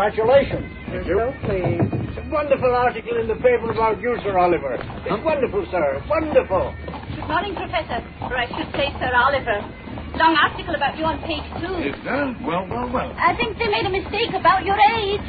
Congratulations. Thank you. Please. It's a wonderful article in the paper about you, Sir Oliver. It's wonderful, sir. Wonderful. Good morning, Professor. Or I should say, Sir Oliver. Long article about you on page 2. Is that? Well. I think they made a mistake about your age.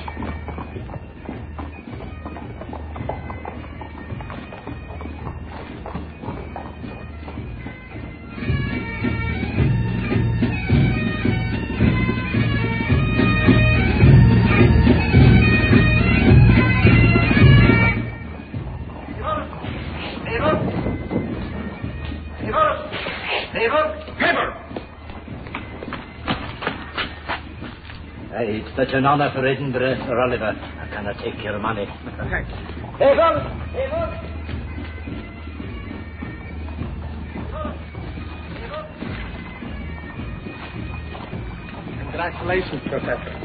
It's such an honor for Edinburgh, Sir Oliver. I cannot take your money. Thanks. Congratulations, Professor.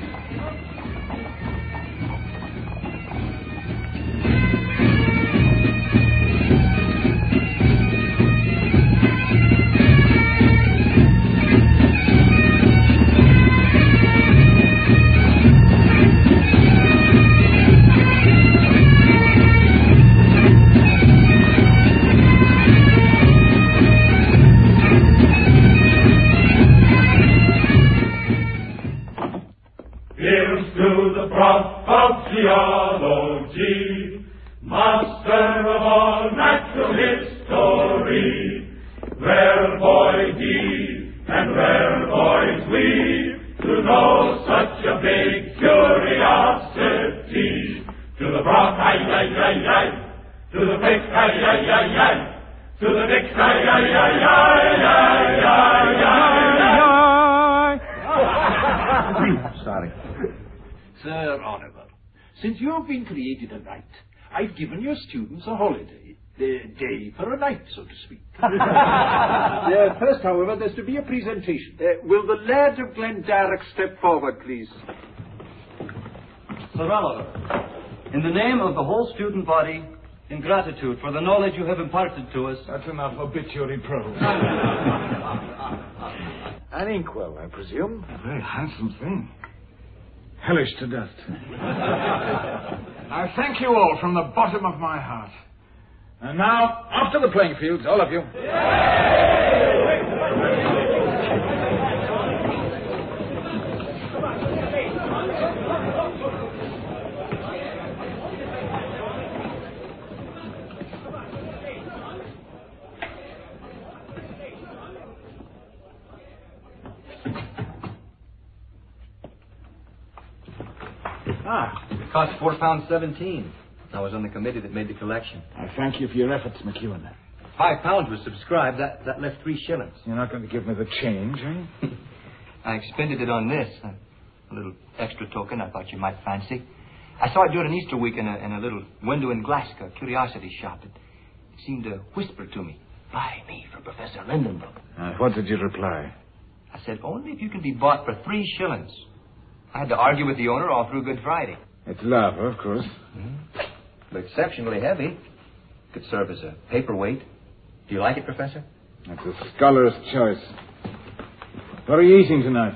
Master of all natural history, rare boy he, and rare boys we, to know such a big curiosity. To the broth, aye, aye, aye, aye, to the fix, aye, aye, aye, aye, to the mix, aye, aye, aye, aye, aye, aye, aye, aye. Sorry. Sir Oliver, since you have been created a knight, I've given your students a holiday. A day for a night, so to speak. First, however, there's to be a presentation. Will the laird of Glendarroch step forward, please? Sir Oliver, in the name of the whole student body, in gratitude for the knowledge you have imparted to us... That's enough obituary prose. An inkwell, I presume. A very handsome thing. Hellish to dust. I thank you all from the bottom of my heart. And now, off to the playing fields, all of you. It cost £4.17. I was on the committee that made the collection. I thank you for your efforts, McEwen. £5 was subscribed. That left 3 shillings. You're not going to give me the change, eh? I expended it on this. A little extra token I thought you might fancy. I saw it during Easter week in a little window in Glasgow, curiosity shop. It seemed to whisper to me, "Buy me for Professor Lindenbrook." What did you reply? I said, "Only if you can be bought for 3 shillings. I had to argue with the owner all through Good Friday. It's lava, of course. But exceptionally heavy. Could serve as a paperweight. Do you like it, Professor? That's a scholar's choice. What are you eating tonight?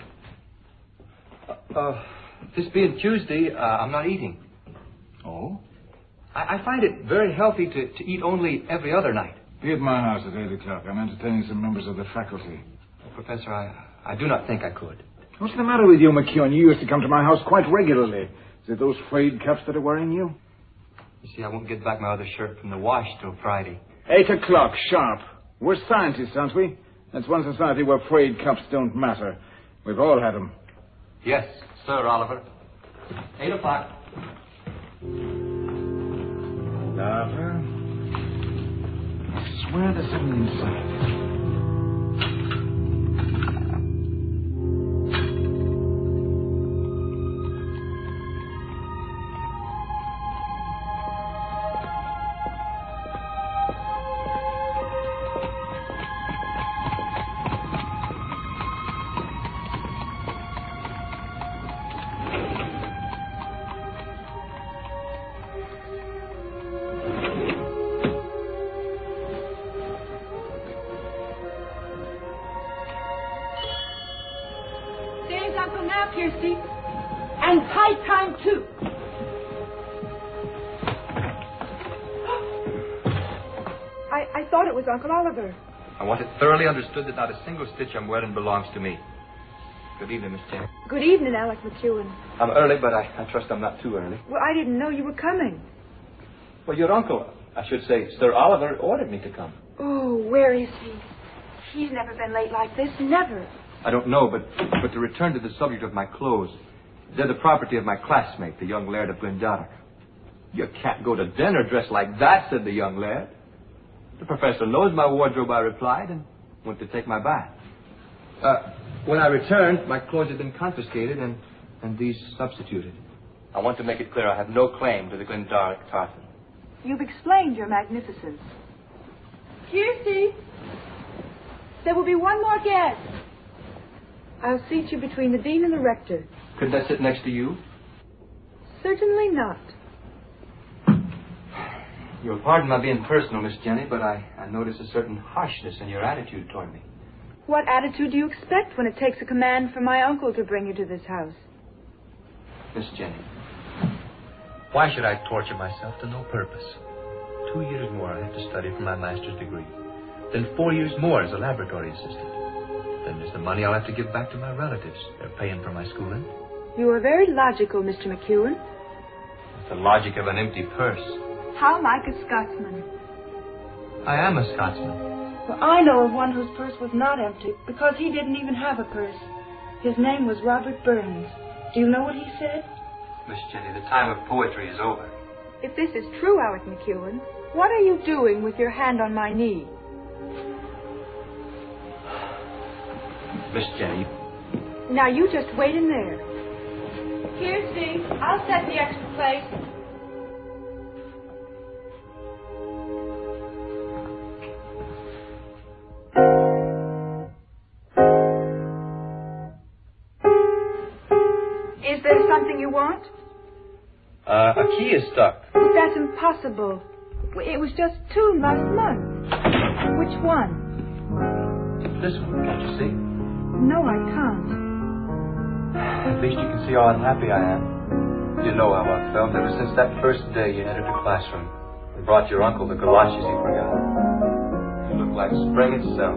This being Tuesday, I'm not eating. Oh? I find it very healthy to eat only every other night. Be at my house at 8 o'clock. I'm entertaining some members of the faculty. Professor, I do not think I could. What's the matter with you, McEwen? You used to come to my house quite regularly. Is it those frayed caps that are worrying you? You see, I won't get back my other shirt from the wash till Friday. 8 o'clock, sharp. We're scientists, aren't we? That's one society where frayed caps don't matter. We've all had them. Yes, Sir Oliver. 8 o'clock. Lava. I swear there's something inside. And high time, too. I thought it was Uncle Oliver. I want it thoroughly understood that not a single stitch I'm wearing belongs to me. Good evening, Miss Jenny. Good evening, Alec McEwen. I'm early, but I trust I'm not too early. Well, I didn't know you were coming. Well, your uncle, I should say, Sir Oliver, ordered me to come. Oh, where is he? He's never been late like this, never. I don't know, but to return to the subject of my clothes, they're the property of my classmate, the young Laird of Glendalough. You can't go to dinner dressed like that, said the young Laird. The professor knows my wardrobe, I replied, and went to take my bath. When I returned, my clothes had been confiscated and these substituted. I want to make it clear I have no claim to the Glendalough Tartan. You've explained your magnificence. Kirsty! There will be one more guest. I'll seat you between the dean and the rector. Couldn't I sit next to you? Certainly not. You'll pardon my being personal, Miss Jenny, but I notice a certain harshness in your attitude toward me. What attitude do you expect when it takes a command from my uncle to bring you to this house? Miss Jenny, why should I torture myself to no purpose? 2 years more I have to study for my master's degree. Then 4 years more as a laboratory assistant. Then there's the money I'll have to give back to my relatives. They're paying for my schooling. You are very logical, Mr. McEwen. It's the logic of an empty purse. How like a Scotsman. I am a Scotsman. Well, I know of one whose purse was not empty because he didn't even have a purse. His name was Robert Burns. Do you know what he said? Miss Jenny, the time of poetry is over. If this is true, Alec McEwen, what are you doing with your hand on my knee? Miss Jenny. Now you just wait in there. Kirsty, I'll set the extra place. Is there something you want? A key is stuck. But that's impossible. It was just tuned last month. Which one? This one, can't you see? No, I can't. At least you can see how unhappy I am. You know how I felt ever since that first day you entered the classroom and brought your uncle the galoshes he forgot. You look like spring itself.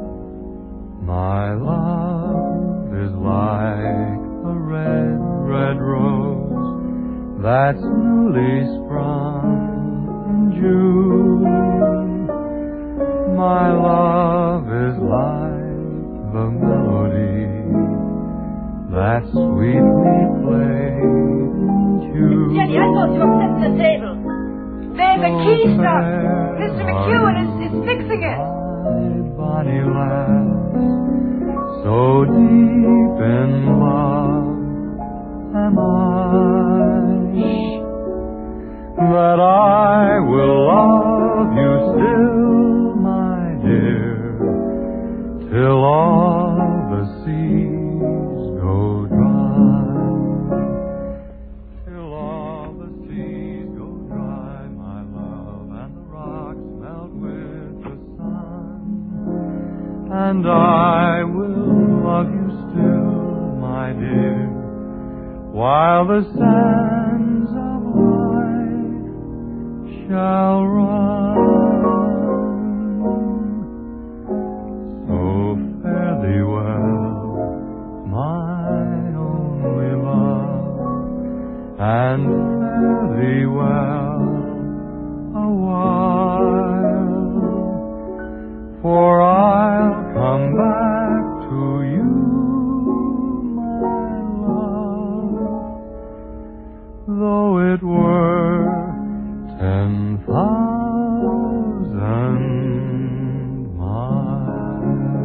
My love is like a red, red rose that's newly sprung in June. My love is like the melody that sweetly plays in tune. Jenny, I thought you were setting the table. There's a key stuck. Mr. McEwen is fixing it. Bonnie lass, so deep in love am I, that I will love you still, my dear, till all the seas go dry. Till all the seas go dry, my love, and the rocks melt with the sun. And I will love you still, my dear, while the sands of life shall run. So fare thee well, my only love, and fare thee well a while, for I'll come back to you, my love, though it were 10,000 miles.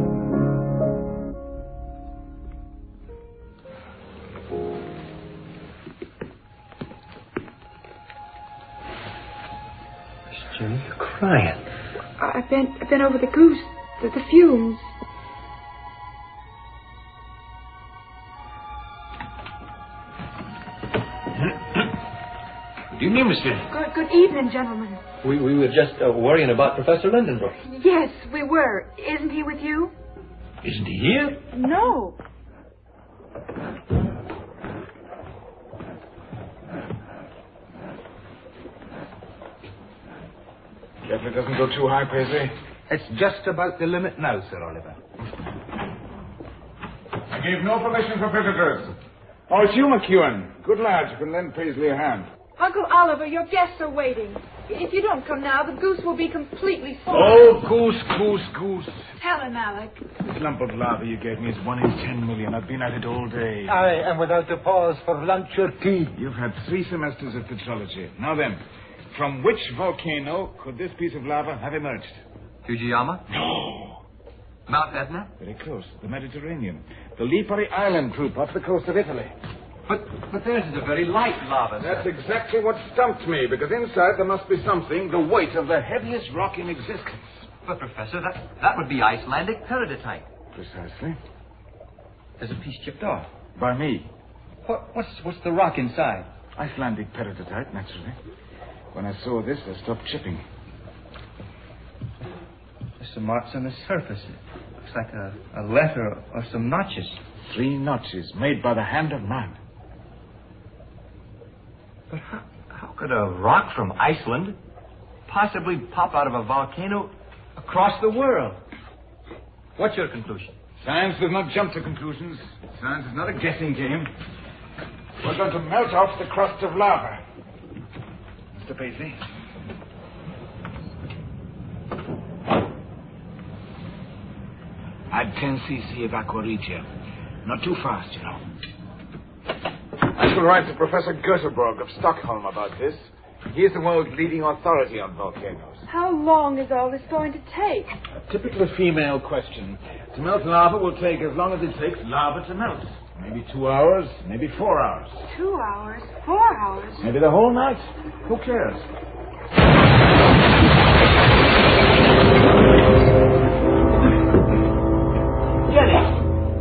Miss Jenny, you're crying. I've been over the goose, the fumes. Good evening, Miss Jenny. Good evening, gentlemen. We were just worrying about Professor Lindenbrook. Yes, we were. Isn't he with you? Isn't he here? No. Definitely doesn't go too high, Paisley. It's just about the limit now, Sir Oliver. I gave no permission for visitors. Oh, it's you, McEwen. Good lad, you can lend Paisley a hand. Uncle Oliver, your guests are waiting. If you don't come now, the goose will be completely full. Oh, goose. Tell him, Alec. This lump of lava you gave me is 1 in 10 million. I've been at it all day. Aye, and without a pause for lunch or tea. You've had 3 semesters of petrology. Now then, from which volcano could this piece of lava have emerged? Fujiyama? No. Mount Etna? Very close. The Mediterranean. The Lipari Island group off the coast of Italy. But theirs is a very light lava, sir. That's exactly what stumped me, because inside there must be something, the weight of the heaviest rock in existence. But, Professor, that would be Icelandic peridotite. Precisely. There's a piece chipped off. By me. What's the rock inside? Icelandic peridotite, naturally. When I saw this, I stopped chipping. There's some marks on the surface. It looks like a letter or some notches. 3 notches made by the hand of man. But how could a rock from Iceland possibly pop out of a volcano across the world? What's your conclusion? Science does not jump to conclusions. Science is not a guessing game. We're going to melt off the crust of lava. Mr. Paisley. Add 10 cc of aqua regia. Not too fast, you know. I shall write to Professor Göteborg of Stockholm about this. He is the world's leading authority on volcanoes. How long is all this going to take? A typical female question. To melt lava will take as long as it takes lava to melt. Maybe 2 hours, maybe 4 hours. 2 hours? 4 hours? Maybe the whole night. Who cares? Jenny!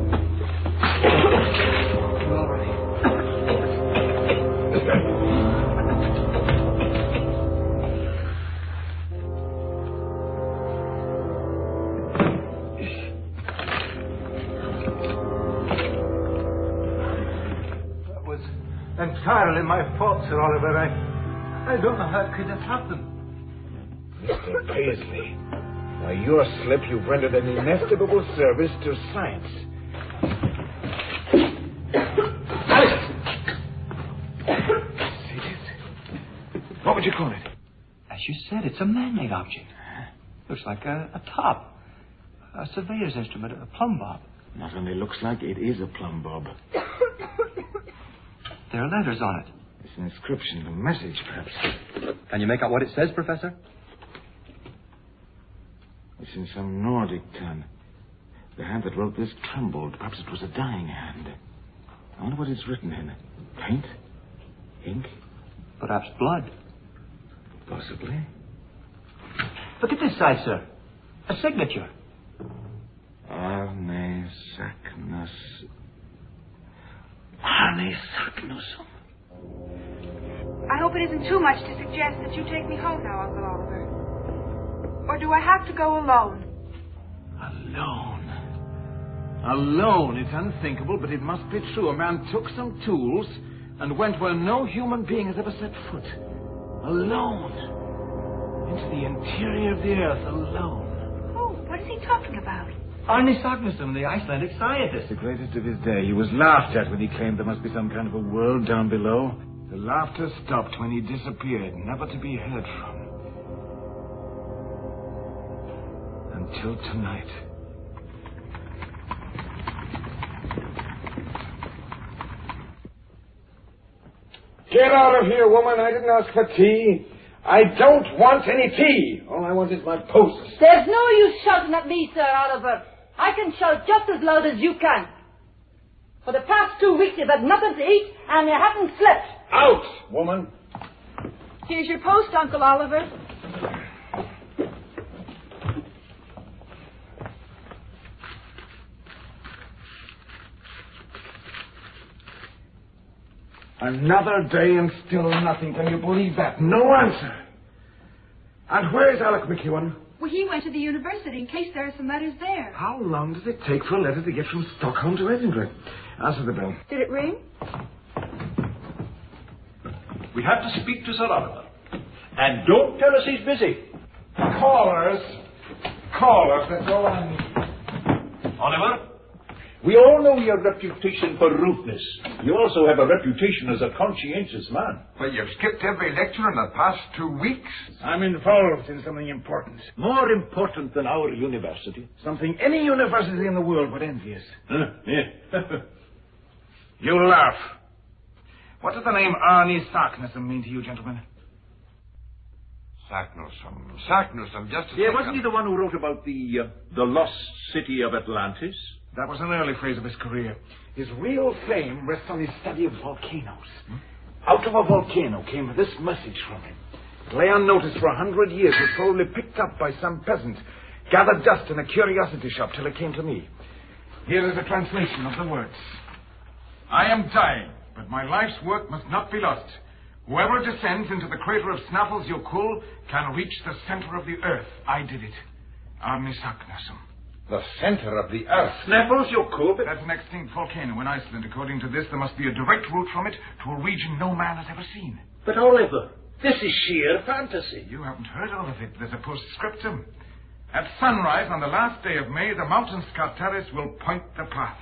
Entirely my fault, Sir Oliver. I don't know how it could have happened. Mr. Paisley, by your slip, you've rendered an inestimable service to science. Alice! See this? What would you call it? As you said, it's a man-made object. Looks like a top. A surveyor's instrument, a plumb bob. Not only looks like, it is a plumb bob. There are letters on it. It's an inscription, a message, perhaps. Can you make out what it says, Professor? It's in some Nordic tongue. The hand that wrote this trembled. Perhaps it was a dying hand. I wonder what it's written in. Paint? Ink? Perhaps blood. Possibly. Look at this side, sir. A signature. Arne Saknus. Arne Saknusson. I hope it isn't too much to suggest that you take me home now, Uncle Oliver. Or do I have to go alone? Alone? Alone? It's unthinkable, but it must be true. A man took some tools and went where no human being has ever set foot. Alone. Into the interior of the earth, alone. Oh, what is he talking about? Arne Saknusson, the Icelandic scientist. The greatest of his day. He was laughed at when he claimed there must be some kind of a world down below. The laughter stopped when he disappeared, never to be heard from. Until tonight. Get out of here, woman. I didn't ask for tea. I don't want any tea. All I want is my post. There's no use shouting at me, Sir Oliver. I can shout just as loud as you can. For the past 2 weeks you've had nothing to eat and you haven't slept. Out, woman. Here's your post, Uncle Oliver. Another day and still nothing. Can you believe that? No answer. And where is Alec McEwen? Well, he went to the university in case there are some letters there. How long does it take for a letter to get from Stockholm to Edinburgh? Answer the bell. Did it ring? We have to speak to Sir Oliver. And don't tell us he's busy. Callers, that's all I need. Oliver, we all know your reputation for rudeness. You also have a reputation as a conscientious man. Well, you've skipped every lecture in the past 2 weeks. I'm involved in something important. More important than our university. Something any university in the world would envy us. Yeah. You'll laugh. What does the name Arnie Sarknessum mean to you, gentlemen? Sarknessum, just a Yeah, second. wasn't he the one who wrote about the lost city of Atlantis? That was an early phase of his career. His real fame rests on his study of volcanoes. Out of a volcano came this message from him. It lay unnoticed for 100 years. It was probably picked up by some peasant, gathered dust in a curiosity shop till it came to me. Here is a translation of the words. I am dying, but my life's work must not be lost. Whoever descends into the crater of Snaffles Jökull can reach the center of the earth. I did it. Arnie Sarknessum. The center of the earth. Snaffles Jökull? That's an extinct volcano in Iceland. According to this, there must be a direct route from it to a region no man has ever seen. But Oliver, this is sheer fantasy. You haven't heard all of it. There's a postscriptum. At sunrise on the last day of May, the mountain Scartaris will point the path.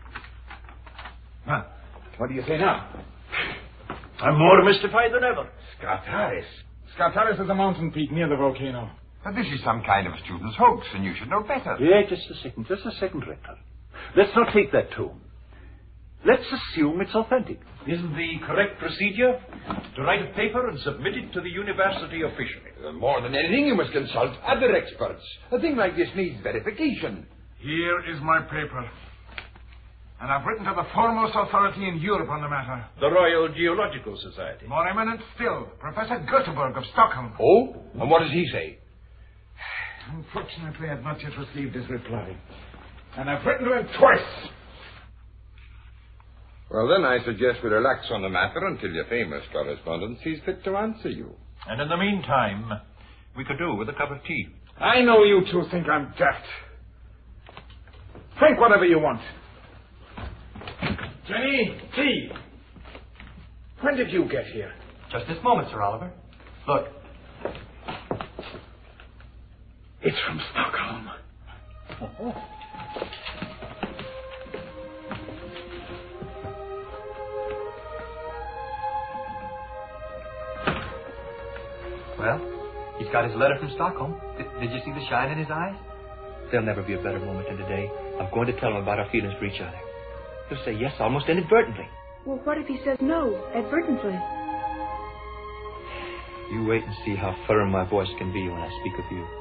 Well, what do you say now? I'm more mystified than ever. Scartaris? Scartaris is a mountain peak near the volcano. But this is some kind of a student's hoax, and you should know better. Yeah, just a second, Rector. Let's not take that too. Let's assume it's authentic. Isn't the correct procedure to write a paper and submit it to the university officially? More than anything, you must consult other experts. A thing like this needs verification. Here is my paper. And I've written to the foremost authority in Europe on the matter. The Royal Geological Society. More eminent still, Professor Göteborg of Stockholm. Oh? And what does he say? Unfortunately, I've not yet received his reply. And I've written to him twice. Well, then I suggest we relax on the matter until your famous correspondent sees fit to answer you. And in the meantime, We could do with a cup of tea. I know you two think I'm daft. Think whatever you want. Jenny, tea. When did you get here? Just this moment, Sir Oliver. Look. It's from Stockholm. Well, he's got his letter from Stockholm. Did you see the shine in his eyes? There'll never be a better moment than today. I'm going to tell him about our feelings for each other. He'll say yes almost inadvertently. Well, what if he says no, advertently? You wait and see how firm my voice can be when I speak of you.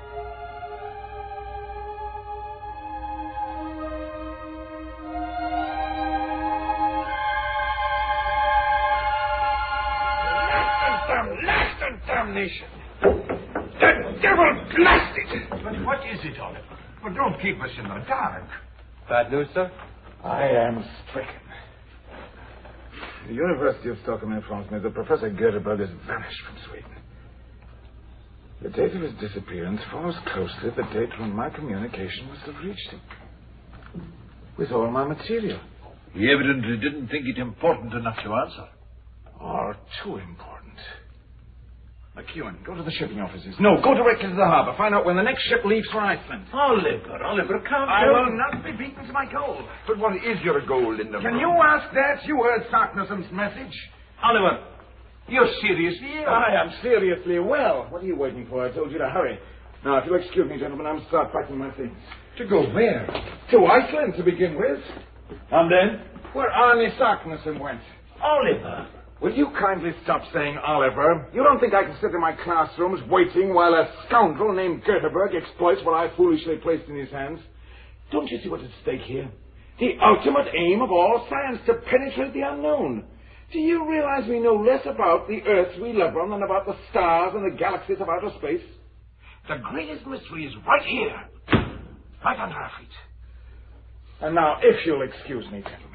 Blast and damnation! The devil blast it! But what is it, Oliver? Well, don't keep us in the dark. Bad news, sir? I am stricken. The University of Stockholm informs me that Professor Göteborg has vanished from Sweden. The date of his disappearance falls closely the date when my communication must have reached him. With all my material. He evidently didn't think it important enough to answer. Or too important. McEwen, go to the shipping offices. No, go directly to the harbour. Find out when the next ship leaves for Iceland. Oliver, calm down. I will not be beaten to my goal. But what is your goal in the Can you ask that? You heard Sarknessum's message. Oliver, you're seriously ill. I am seriously well. What are you waiting for? I told you to hurry. Now, if you'll excuse me, gentlemen, I'm start packing my things. To go where? To Iceland, to begin with. And then? Where Arnie Sarknessum went. Oliver. Will you kindly stop saying Oliver? You don't think I can sit in my classrooms waiting while a scoundrel named Göteborg exploits what I foolishly placed in his hands? Don't you see what's at stake here? The ultimate aim of all science, to penetrate the unknown. Do you realize we know less about the Earth we live on than about the stars and the galaxies of outer space? The greatest mystery is right here. Right under our feet. And now, if you'll excuse me, gentlemen.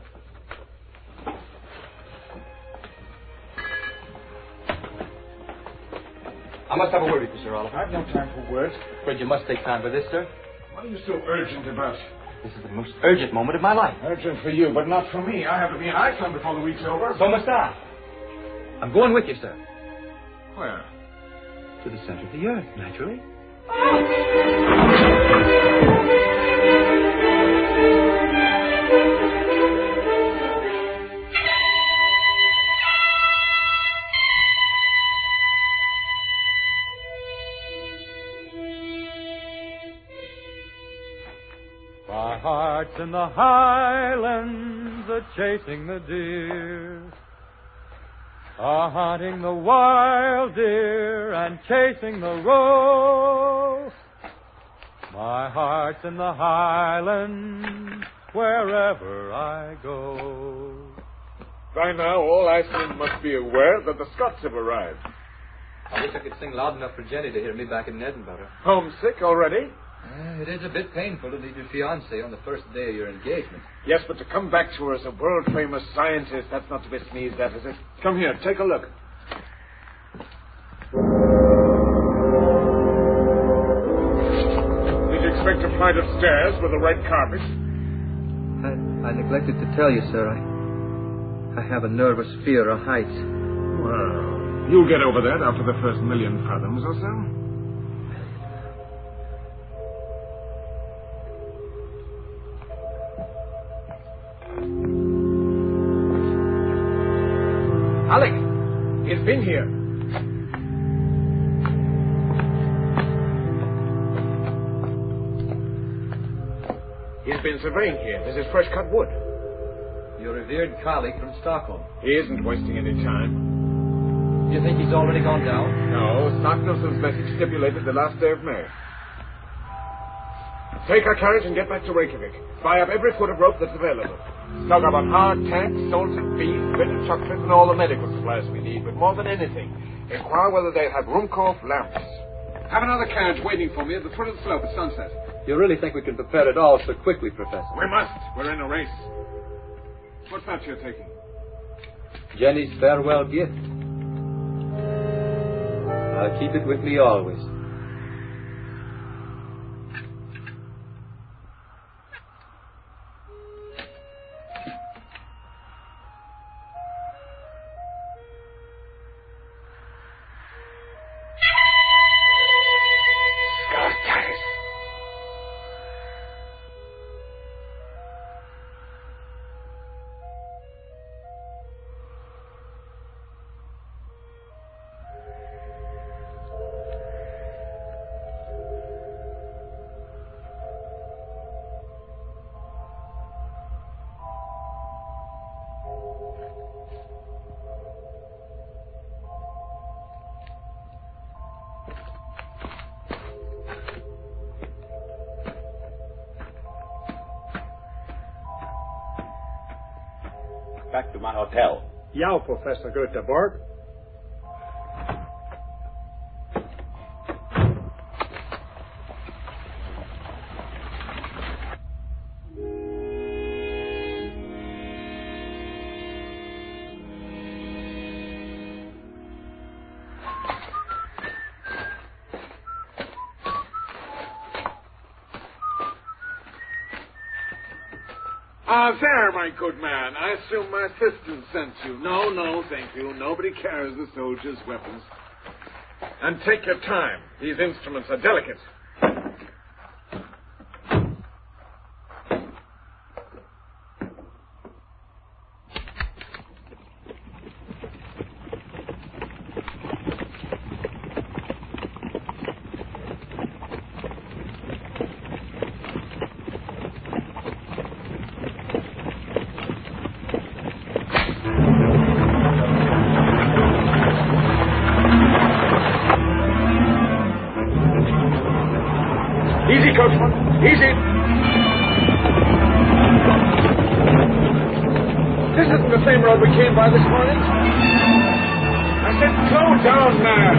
I must have a word with you, Sir Oliver. I've no time for words. But you must take time for this, sir. What are you so urgent about? This is the most urgent moment of my life. Urgent for you, but not for me. I have to be in Iceland before the week's over. So must I. I'm going with you, sir. Where? to the center of the earth, naturally. My heart's in the highlands a-chasing the deer, a-hunting the wild deer and chasing the roe. My heart's in the highlands wherever I go. By now, all Iceland must be aware that the Scots have arrived. I wish I could sing loud enough for Jenny to hear me back in Edinburgh. Homesick already? It is a bit painful to leave your fiancé on the first day of your engagement. Yes, but to come back to her as a world-famous scientist, that's not to be sneezed at, is it? Come here, take a look. Did you expect a flight of stairs with a red carpet? I neglected to tell you, sir. I have a nervous fear of heights. Well, you'll get over that after the first 1,000,000 fathoms or so. Alec, he's been here. He's been surveying here. This is fresh cut wood. Your revered colleague from Stockholm. He isn't wasting any time. You think he's already gone down? No, Stocknelson's message stipulated the last day of May. Take our carriage and get back to Reykjavik. Buy up every foot of rope that's available. Stock up on hard tanks, salted beef, bitter chocolate, and all the medical supplies we need. But more than anything, inquire whether they have Ruhmkorff lamps. Have another carriage waiting for me at the foot of the slope at sunset. You really think we can prepare it all so quickly, Professor? We must. We're in a race. What's that you're taking? Jenny's farewell gift. I'll keep it with me always. Back to my hotel. Ja, Professor Göteborg. There, my good man. I assume my assistant sent you. No, thank you. Nobody carries the soldiers' weapons. And take your time. These instruments are delicate. Easy, coachman. Easy. This isn't the same road we came by this morning. I said, slow down, man.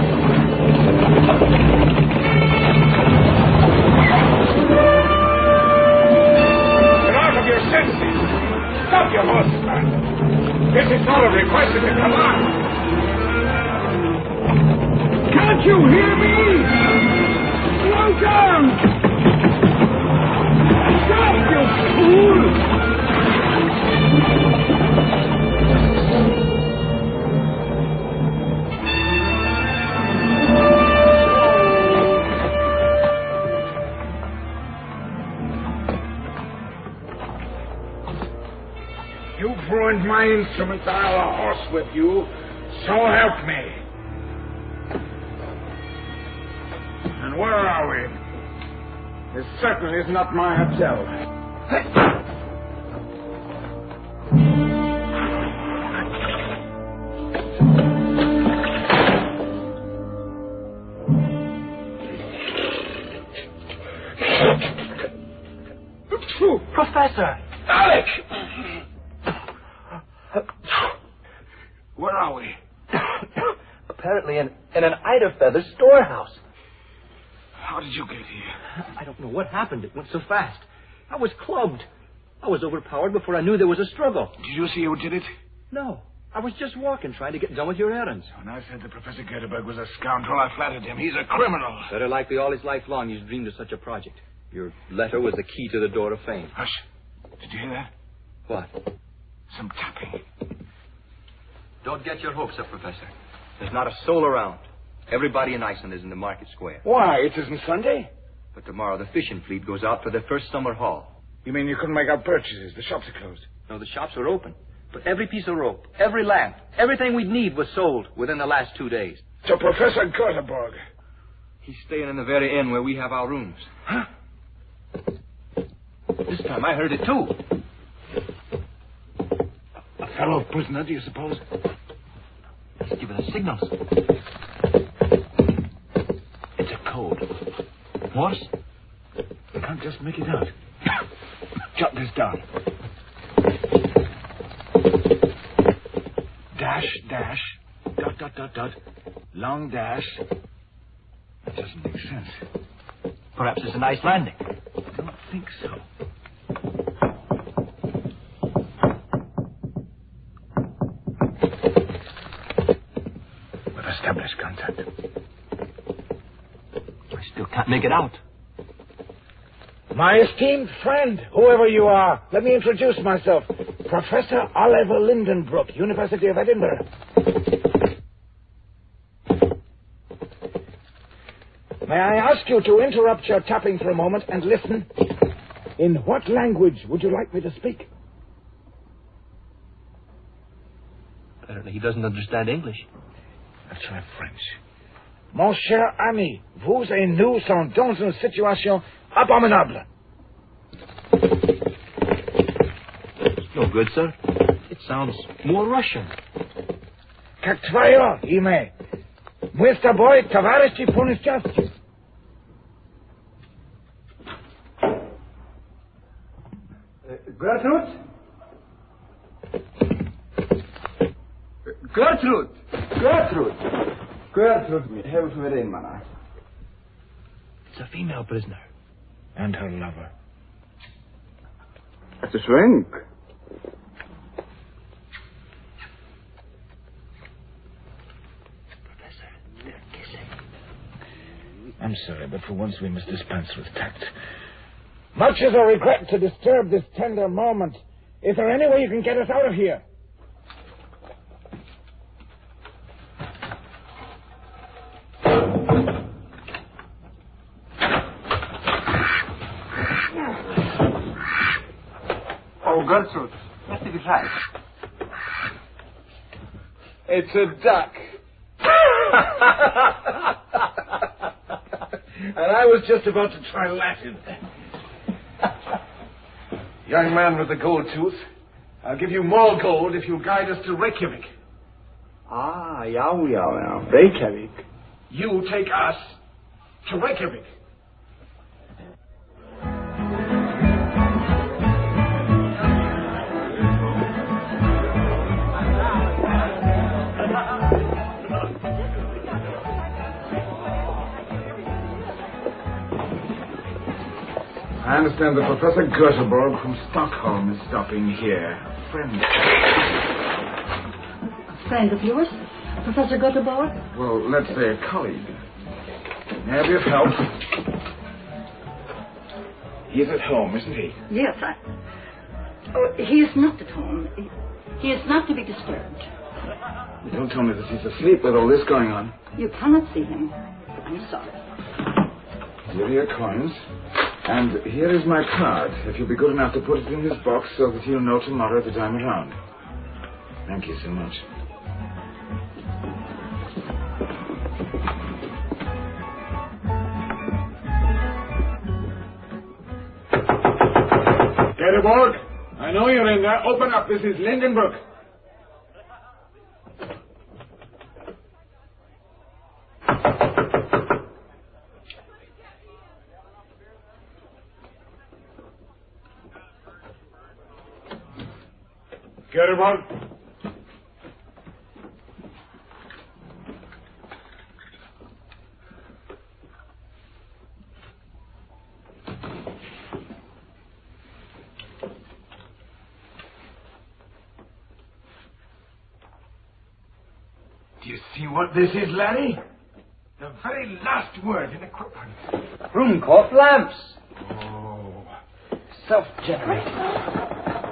You're out of your senses. Stop your horses, man. This is not a request, it's a command. Can't you hear me? Slow down! Stop, you fool! and my instruments, I'll horse with you. So help me. And where are we? This certainly is not my hotel. Professor! Alec! Where are we? Apparently in an Eiderfeather storehouse. How did you get here? I don't know what happened. It went so fast. I was clubbed. I was overpowered before I knew there was a struggle. Did you see who did it? No. I was just walking, trying to get done with your errands. When I said that Professor Göteborg was a scoundrel, I flattered him. He's a criminal. Better likely all his life long he's dreamed of such a project. Your letter was the key to the door of fame. Hush. Did you hear that? What? Some tapping. Don't get your hopes up, Professor. There's not a soul around. Everybody in Iceland is in the market square. Why? It isn't Sunday. But tomorrow the fishing fleet goes out for their first summer haul. You mean you couldn't make out purchases? The shops are closed. No, the shops are open. But every piece of rope, every lamp, everything we'd need was sold within the last 2 days. So Professor Göteborg. He's staying in the very inn where we have our rooms. Huh? This time I heard it too. A fellow prisoner, do you suppose? He's giving us signals. It's a code. Morse? I can't just make it out. Jot this down. Dash, dash, dot, dot, dot, dot, long dash. That doesn't make sense. Perhaps it's an Icelandic. I don't think so. We've established contact. I still can't make it out. My esteemed friend, whoever you are, let me introduce myself. Professor Oliver Lindenbrook, University of Edinburgh. May I ask you to interrupt your tapping for a moment and listen? In what language would you like me to speak? Apparently he doesn't understand English. I'll try French. Mon cher ami, vous et nous sommes dans une situation abominable. No good, sir. It sounds more Russian. Как твое имя? Мы с тобой товарищи по несчастью. Gertrude? Gertrude! Gertrude! Gertrude hefur þú verið einmana? It's a female prisoner. And her lover. Ertu svöng? Professor, they're kissing. I'm sorry, but for once we must dispense with tact. Much as I regret to disturb this tender moment, is there any way you can get us out of here? Oh, Gertrude, what did you try? It's a duck. And I was just about to try Latin. Young man with the gold tooth, I'll give you more gold if you guide us to Reykjavik. Ah, já, Reykjavik. You take us to Reykjavik. I understand that Professor Göteborg from Stockholm is stopping here. A friend. A friend of yours? Professor Göteborg? Well, let's say a colleague. May I have your help? He's at home, isn't he? Yes, Oh, he is not at home. He is not to be disturbed. Don't tell me that he's asleep with all this going on. You cannot see him. I'm sorry. Here are your coins. And here is my card, if you'll be good enough to put it in his box so that he'll know tomorrow that I'm around. Thank you so much. Gedeborg, I know you're in there. Open up. This is Lindenbrook. Gedeborg. Do you see what this is, Larry? The very last word in equipment. Ruhmkorff lamps. Oh. Self-generating.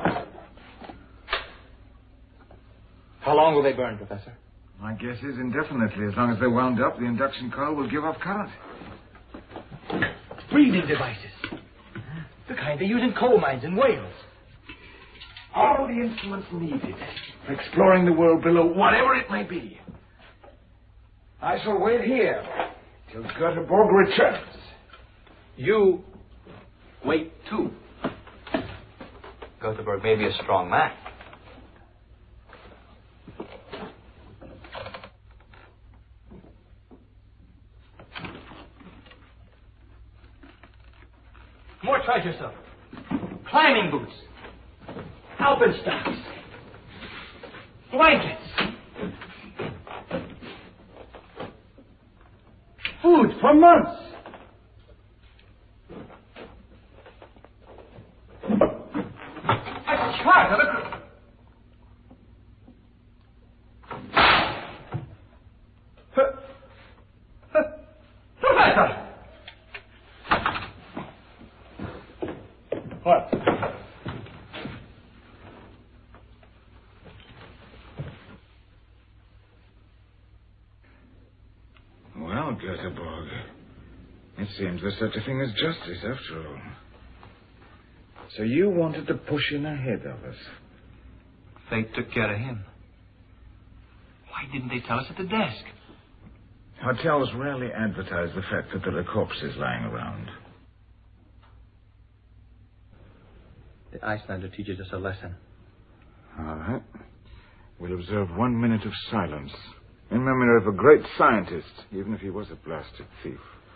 How long will they burn, Professor? My guess is indefinitely. As long as they're wound up, the induction coil will give off current. Breathing devices. The kind they use in coal mines in Wales. All the instruments needed for exploring the world below, whatever it may be. I shall wait here till Göteborg returns. You wait, too. Göteborg may be a strong man. More treasure stuff. Climbing boots. Alpenstocks. Blankets. Food for months. A chart of it. Professor! What? Well, Göteborg, it seems there's such a thing as justice, after all. So you wanted to push in ahead of us. Fate took care of him. Why didn't they tell us at the desk? Hotels rarely advertise the fact that there are corpses lying around. The Icelander teaches us a lesson. All right. We'll observe 1 minute of silence in memory of a great scientist, even if he was a blasted thief.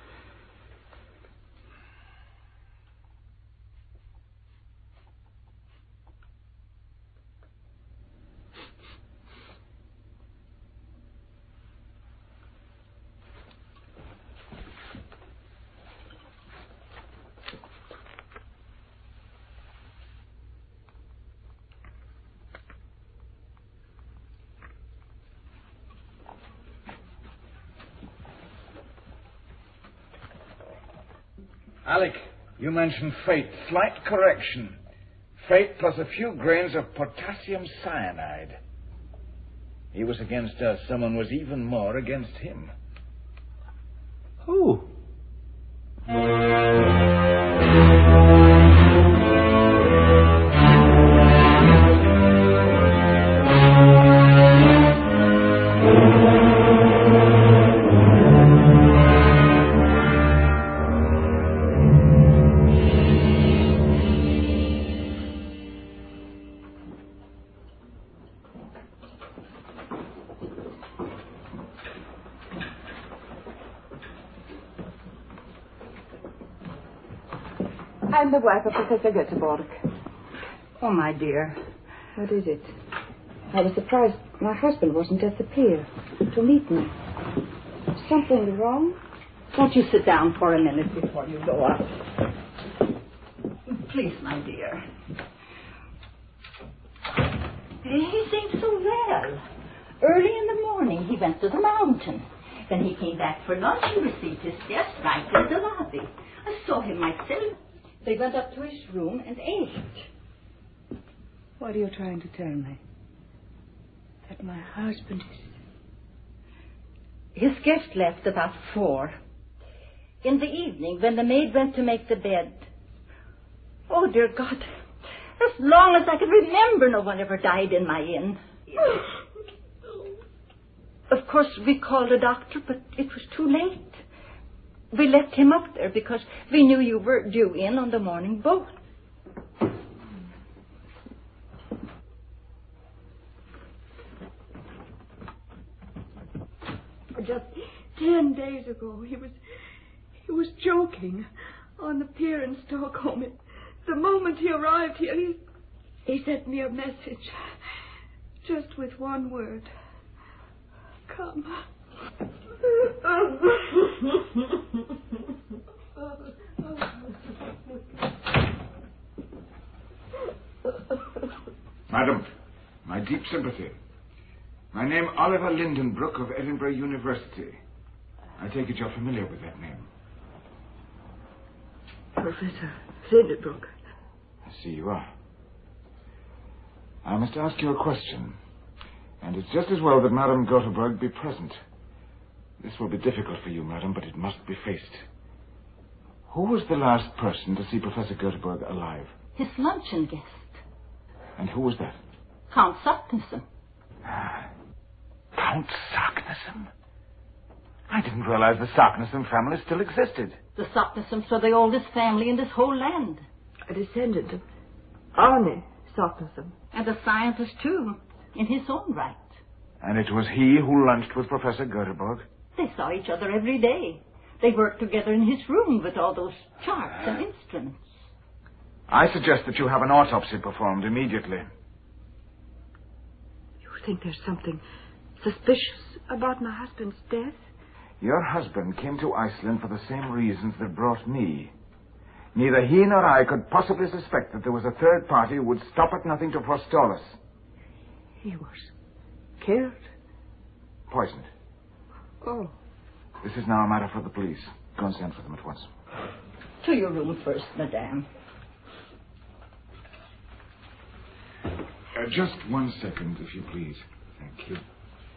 Alec, you mentioned fate. Slight correction. Fate plus a few grains of potassium cyanide. He was against us. Someone was even more against him. Who? I'm the wife of Professor Göteborg. Oh, my dear. What is it? I was surprised my husband wasn't at the pier to meet me. Something wrong? Won't you sit down for a minute before you go out? Please, my dear. He seemed so well. Early in the morning, he went to the mountain. Then he came back for lunch and received his guest right in the lobby. I saw him myself. They went up to his room and ate. What are you trying to tell me? That my husband is... His guest left about 4. In the evening, when the maid went to make the bed... Oh, dear God. As long as I can remember, no one ever died in my inn. Of course, we called a doctor, but it was too late. We left him up there because we knew you were due in on the morning boat. Just 10 days ago, he was joking on the pier in Stockholm. The moment he arrived here, he sent me a message, just with one word. Come. Madam, my deep sympathy. My name Oliver Lindenbrook of Edinburgh University. I take it you're familiar with that name. Professor Lindenbrook. I see you are. I must ask you a question. And it's just as well that Madame Göteborg be present. This will be difficult for you, madam, but it must be faced. Who was the last person to see Professor Göteborg alive? His luncheon guest. And who was that? Count Saknussemm. Count Saknussemm? I didn't realize the Saknussemm family still existed. The Saknussemms are the oldest family in this whole land. A descendant of Arne Saknussemm. And a scientist, too, in his own right. And it was he who lunched with Professor Göteborg? They saw each other every day. They worked together in his room with all those charts and instruments. I suggest that you have an autopsy performed immediately. You think there's something suspicious about my husband's death? Your husband came to Iceland for the same reasons that brought me. Neither he nor I could possibly suspect that there was a third party who would stop at nothing to forestall us. He was killed? Poisoned. Oh. This is now a matter for the police. Go and send for them at once. To your room first, madame. Just 1 second, if you please. Thank you.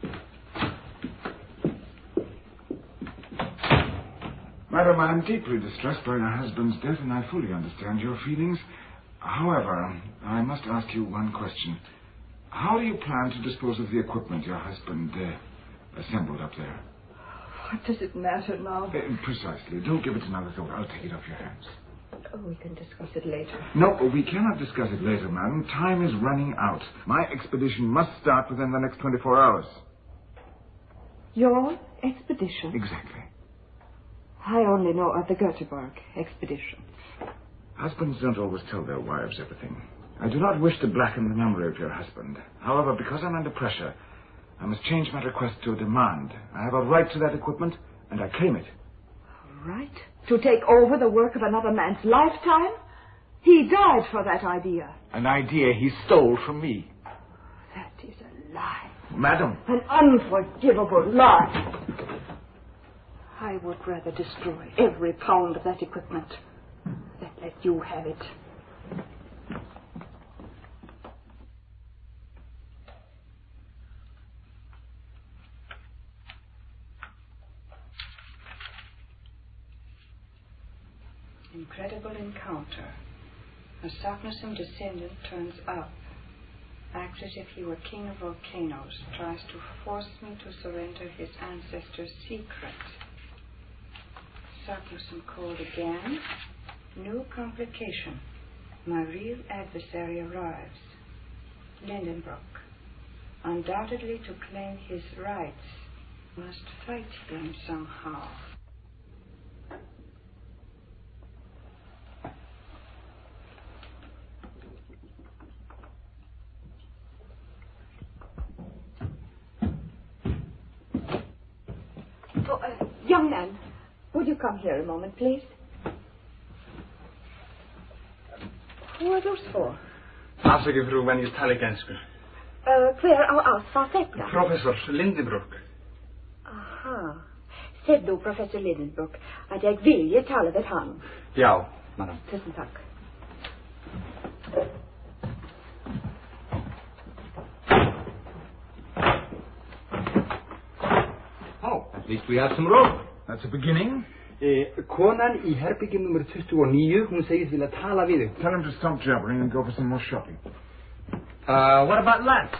Madam, I am deeply distressed by your husband's death, and I fully understand your feelings. However, I must ask you one question. How do you plan to dispose of the equipment your husband assembled up there? What does it matter now? Precisely. Don't give it another thought. I'll take it off your hands. Oh, we can discuss it later. No, we cannot discuss it later, madam. Time is running out. My expedition must start within the next 24 hours. Your expedition? Exactly. I only know of the Göteborg expedition. Husbands don't always tell their wives everything. I do not wish to blacken the memory of your husband. However, because I'm under pressure, I must change my request to a demand. I have a right to that equipment, and I claim it. Right? To take over the work of another man's lifetime? He died for that idea. An idea he stole from me. That is a lie. Madam. An unforgivable lie. I would rather destroy every pound of that equipment than let you have it. Incredible encounter. A Saknussemm descendant turns up, acts as if he were king of volcanoes, tries to force me to surrender his ancestors' secret. Saknussemm called again. New complication. My real adversary arrives. Lindenbrook. Undoubtedly to claim his rights. Must fight him somehow. Young man, would you come here a moment, please? Who are those for? Afsakið, frú, en ég tala ekki ensku. Hver á aðfátt þetta? Professor Lindenbrook. Aha. Säg då, professor Lindenbrook, att jag vill tala med han. Ja, madam. Tusen tack. Oh, at least we have some rope. That's a beginning. Konan í herbyggi nummer 29, hún segist vilja tala við þig. Tell him to stop jabbering and go for some more shopping. What about lamps?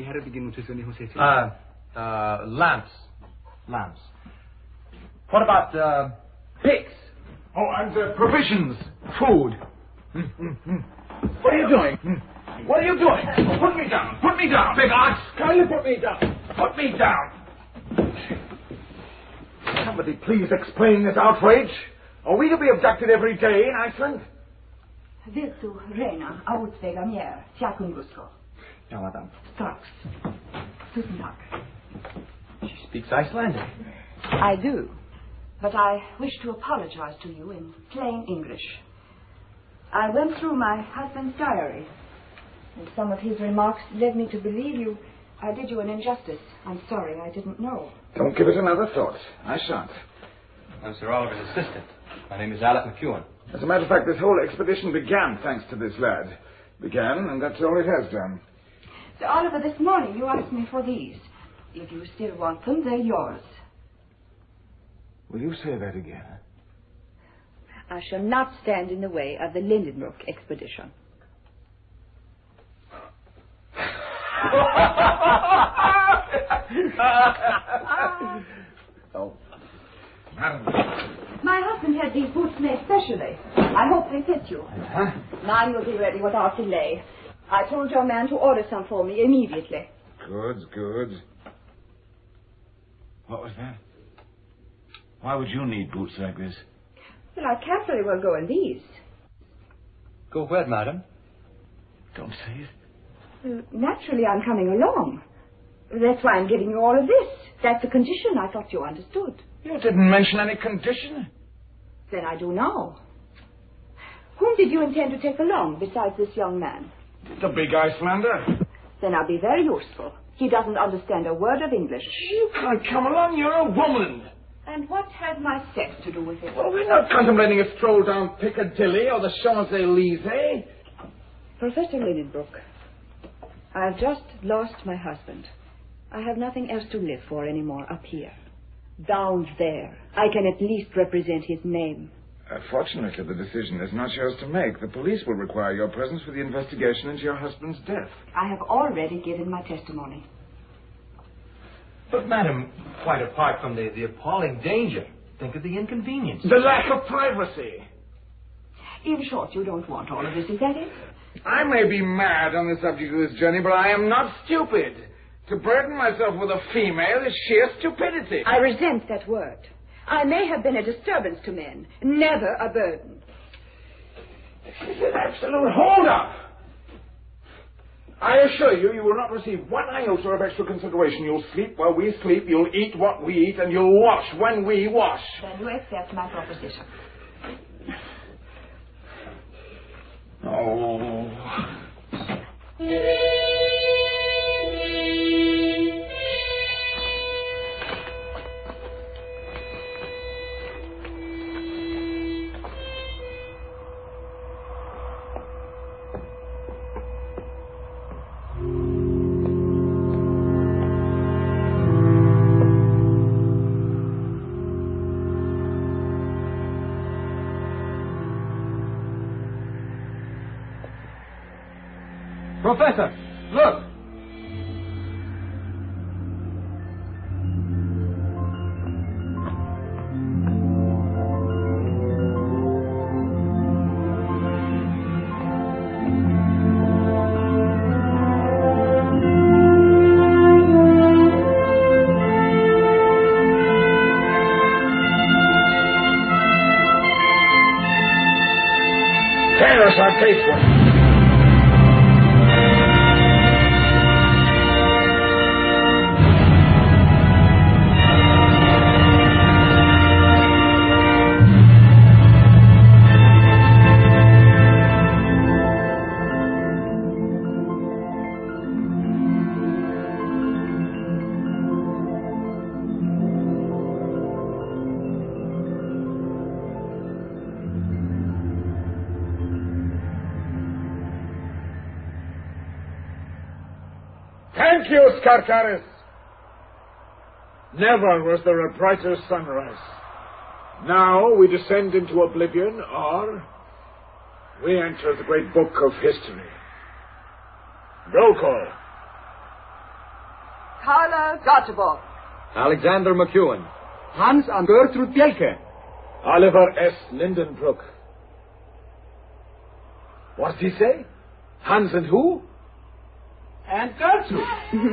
Lamps. What about, pigs? Oh, and provisions. Food. What are you doing? What are you doing? Put me down. Put me down. Big ox. Kindly put me down. Put me down. Somebody please explain this outrage. Are we to be abducted every day in Iceland? Vet du, Rena, outvägar mer, Tjakungusko. Ja, madame. Strax. Tusen tack. She speaks Icelandic. I do. But I wish to apologize to you in plain English. I went through my husband's diary, and some of his remarks led me to believe you. I did you an injustice. I'm sorry, I didn't know. Don't give it another thought. I shan't. I'm Sir Oliver's assistant. My name is Alec McEwen. As a matter of fact, this whole expedition began thanks to this lad. Began, and that's all it has done. Sir Oliver, this morning you asked me for these. If you still want them, they're yours. Will you say that again? I shall not stand in the way of the Lindenbrook expedition. Oh, madam. My husband had these boots made specially. I hope they fit you. Now you'll be ready without delay. I told your man to order some for me immediately. Good. What was that? Why would you need boots like this? Well, I can't very well go in these. Go where, madam? Don't say it. Naturally, I'm coming along. That's why I'm giving you all of this. That's a condition. I thought you understood. You didn't mention any condition. Then I do now. Whom did you intend to take along besides this young man? The big Icelander. Then I'll be very useful. He doesn't understand a word of English. You can't come along. You're a woman. And what has my sex to do with it? Well, we're not contemplating a stroll down Piccadilly or the Champs-Élysées. Professor Lindenbrook, I've just lost my husband. I have nothing else to live for anymore up here. Down there, I can at least represent his name. Fortunately, the decision is not yours to make. The police will require your presence for the investigation into your husband's death. I have already given my testimony. But, madam, quite apart from the appalling danger, think of the inconvenience. The lack of privacy. In short, you don't want all of this, is that it? I may be mad on the subject of this journey, but I am not stupid. To burden myself with a female is sheer stupidity. I resent that word. I may have been a disturbance to men, never a burden. This is an absolute hold-up. I assure you, you will not receive one iota of extra consideration. You'll sleep while we sleep, you'll eat what we eat, and you'll wash when we wash. Then you accept my proposition. Oh. Professor, look! There's our faithful. Thank you, Skartaris. Never was there a brighter sunrise. Now we descend into oblivion, or we enter the great book of history. Roll call. Carla Göteborg. Alexander McEwen. Hans and Gertrude Bjelke. Oliver S. Lindenbrook. What did he say? Hans and who? And Gertrude.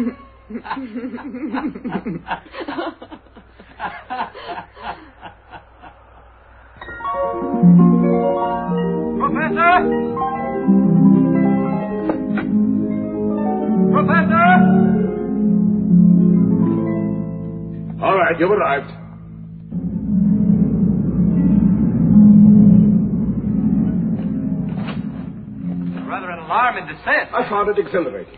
Professor! Professor! All right, you've arrived. Rather an alarming descent. I found it exhilarating.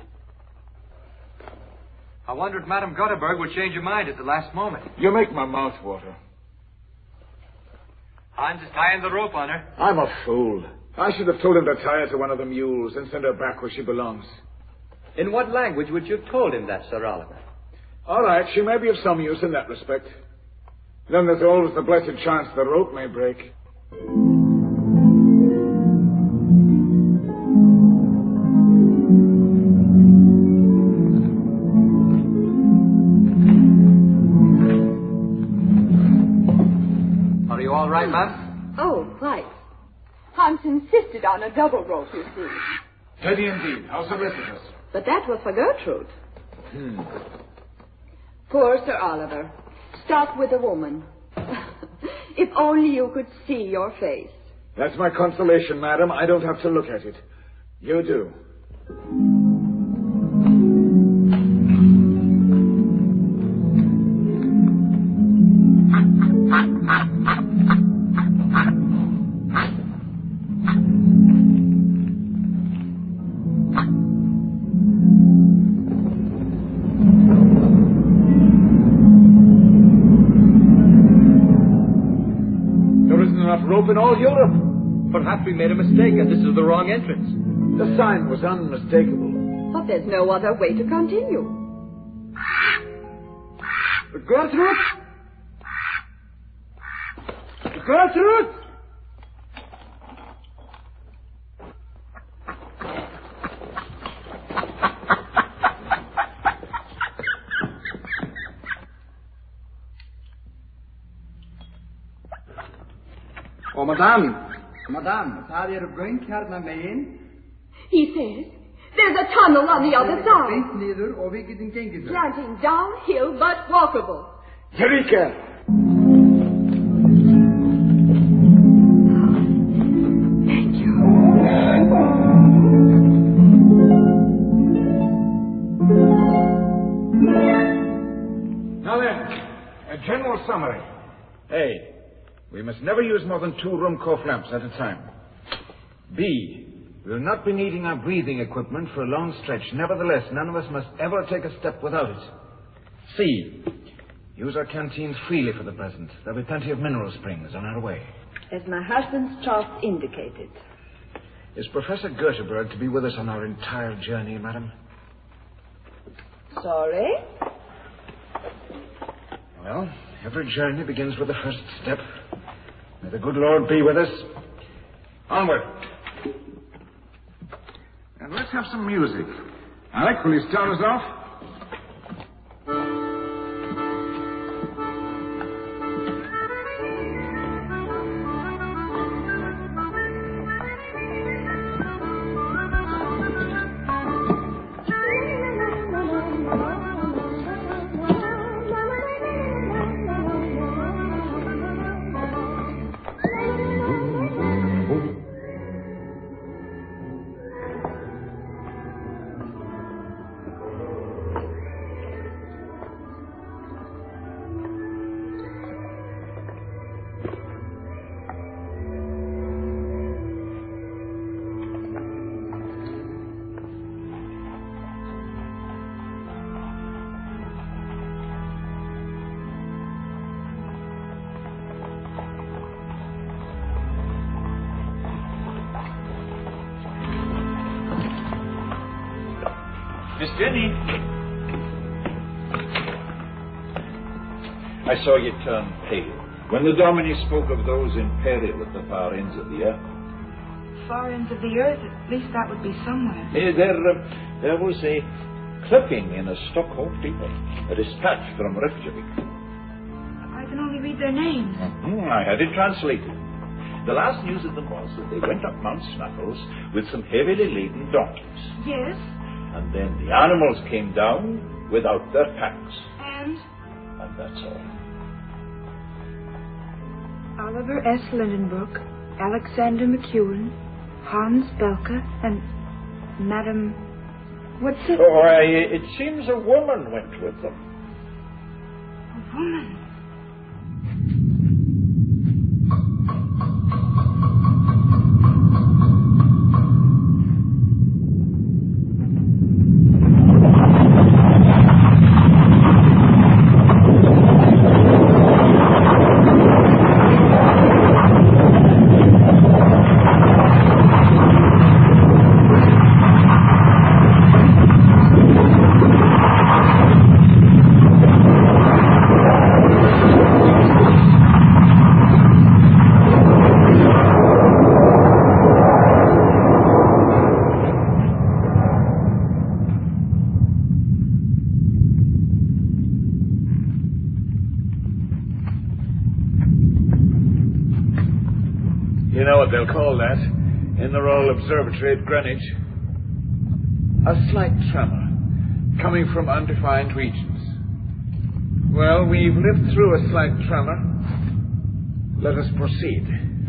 I wonder if Madame Göteborg would change her mind at the last moment. You make my mouth water. Hans is tying the rope on her. I'm a fool. I should have told him to tie her to one of the mules and send her back where she belongs. In what language would you have told him that, Sir Oliver? All right, she may be of some use in that respect. Then there's always the blessed chance the rope may break. Are you all right, ma'am? Oh, quite. Hans insisted on a double rope, you see. Teddy indeed. How solicitous. But that was for Gertrude. Hmm. Poor Sir Oliver. Stuck with a woman. If only you could see your face. That's my consolation, madam. I don't have to look at it. You do. Rope in all Europe. Perhaps we made a mistake and this is the wrong entrance. The sign was unmistakable. But there's no other way to continue. Gertrude? Gertrude? Oh, madame, tar er brønk her med meg inn? He says there's a tunnel on the other side. Bent neder, og vi kan genge det. Slanting downhill, but walkable. Eureka! Thank you. Now then, a general summary. A. We must never use more than 2 Rumkoff lamps at a time. B. We will not be needing our breathing equipment for a long stretch. Nevertheless, none of us must ever take a step without it. C. Use our canteens freely for the present. There'll be plenty of mineral springs on our way. As my husband's chart indicated. Is Professor Göteborg to be with us on our entire journey, madam? Sorry? Well, every journey begins with the first step. May the good Lord be with us. Onward. And let's have some music. Alec, will you start us off? Miss Jenny. I saw you turn pale when the Dominie spoke of those in peril at the far ends of the earth. far ends of the earth, at least that would be somewhere. There was a clipping in a Stockholm paper, a dispatch from Reykjavik. I can only read their names. I had it translated. The last news of them was that they went up Mount Snuffles with some heavily laden donkeys. Yes. And then the animals came down without their packs. And that's all. Oliver S. Lindenbrook, Alexander McEwen, Hans Belka, and Madam... What's it? Oh, it seems a woman went with them. A woman? You know what they'll call that in the Royal Observatory at Greenwich? A slight tremor coming from undefined regions. Well, we've lived through a slight tremor. Let us proceed.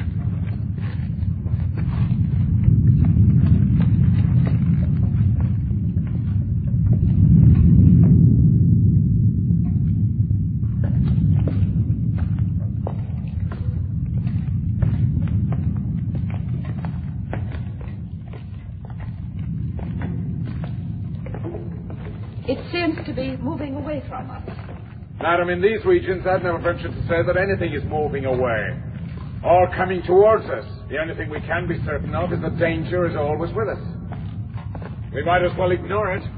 It seems to be moving away from us. Madam, in these regions, I'd never venture to say that anything is moving away or coming towards us. The only thing we can be certain of is that danger is always with us. We might as well ignore it.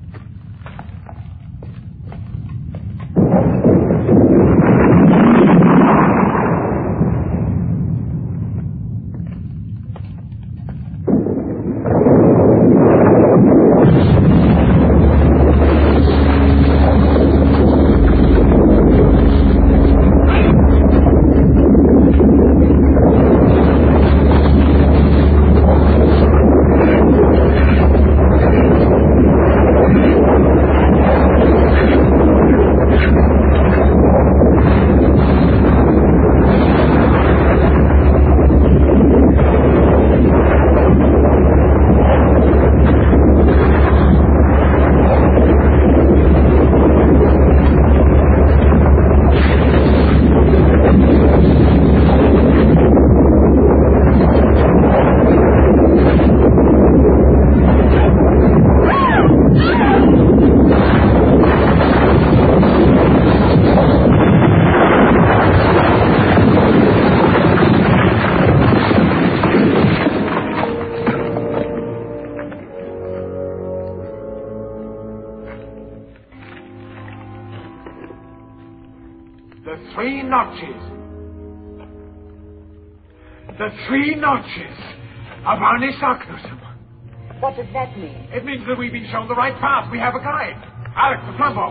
The three notches of Arne Saknussemm. What does that mean? It means that we've been shown the right path. We have a guide. Alex, the Plumbo.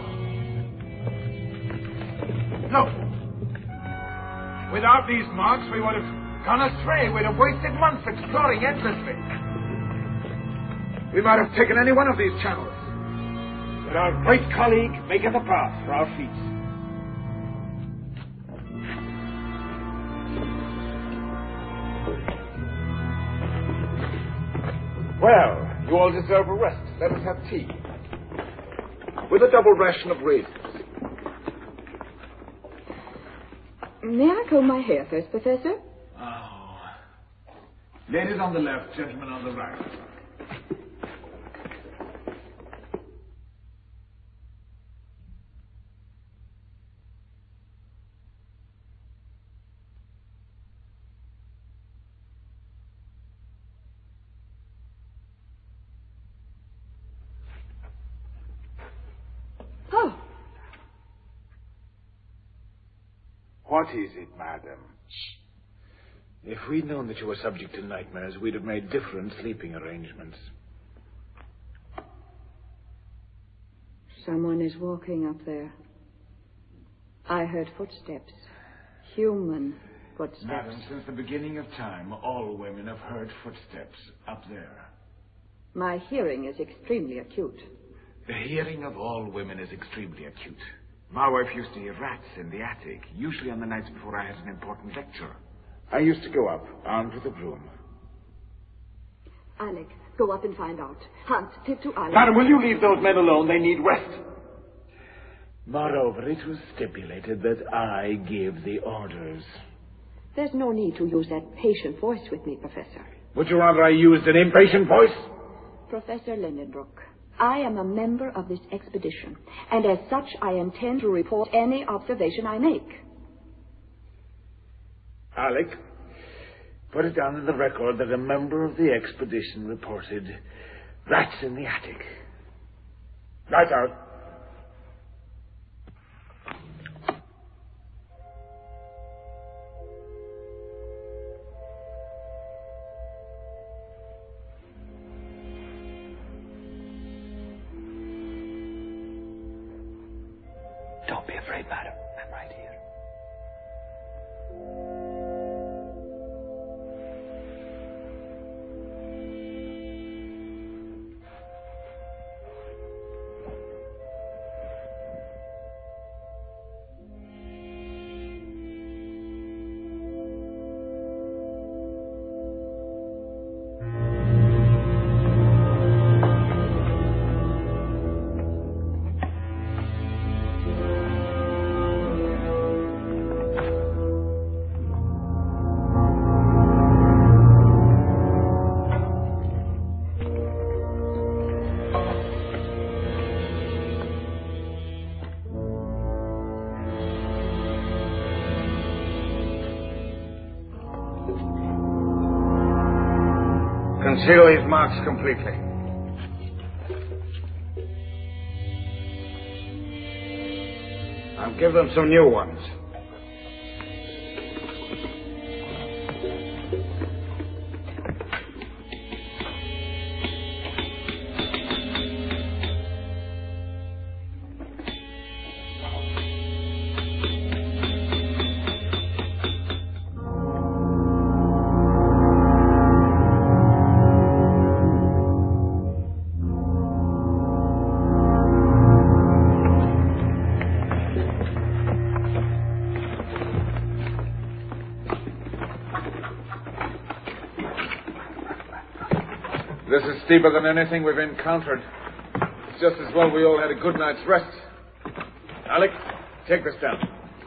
Look. Without these marks, we would have gone astray. We'd have wasted months exploring endlessly. We might have taken any one of these channels. But our great colleague maketh a path for our feet. Well, you all deserve a rest. Let us have tea. With a double ration of raisins. May I comb my hair first, Professor? Oh. Ladies on the left, gentlemen on the right. What is it, madam? If we'd known that you were subject to nightmares, we'd have made different sleeping arrangements. Someone is walking up there. I heard footsteps. Human footsteps. Madam, since the beginning of time, all women have heard footsteps up there. My hearing is extremely acute. The hearing of all women is extremely acute. My wife used to hear rats in the attic, usually on the nights before I had an important lecture. I used to go up, armed with a broom. Alec, go up and find out. Hans, take to Alec. Madam, will you leave those men alone? They need rest. Moreover, it was stipulated that I give the orders. There's no need to use that patient voice with me, Professor. Would you rather I used an impatient voice? Professor Lindenbrook, I am a member of this expedition, and as such I intend to report any observation I make. Alec, put it down in the record that a member of the expedition reported rats in the attic. Right out. Don't be afraid, madam. I'm right here. Conceal these marks completely. I'll give them some new ones. This is steeper than anything we've encountered. It's just as well we all had a good night's rest. Alec, take this down.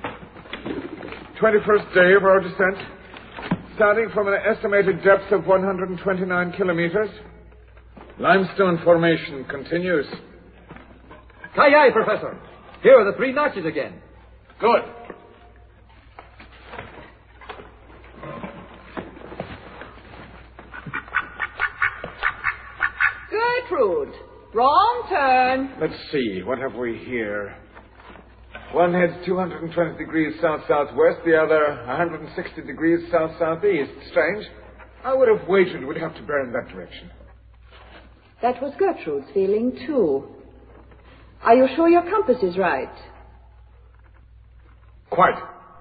21st day of our descent. Starting from an estimated depth of 129 kilometers. Limestone formation continues. Aye, Professor. Here are the 3 notches again. Good. Gertrude, wrong turn. Let's see, what have we here? One heads 220 degrees south-southwest, the other 160 degrees south-southeast. Strange. I would have wagered we'd have to bear in that direction. That was Gertrude's feeling, too. Are you sure your compass is right? Quite.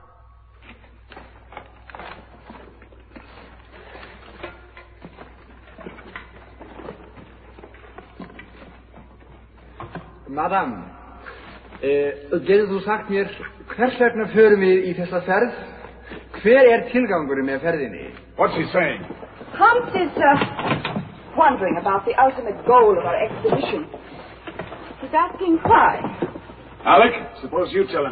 Madam, getur þú sagt mér hvers vegna förum við í þessa ferð? Hver tilgangurinn með ferðinni? What's he saying? Hans is wondering about the ultimate goal of our expedition. He's asking why. Alec, suppose you tell him.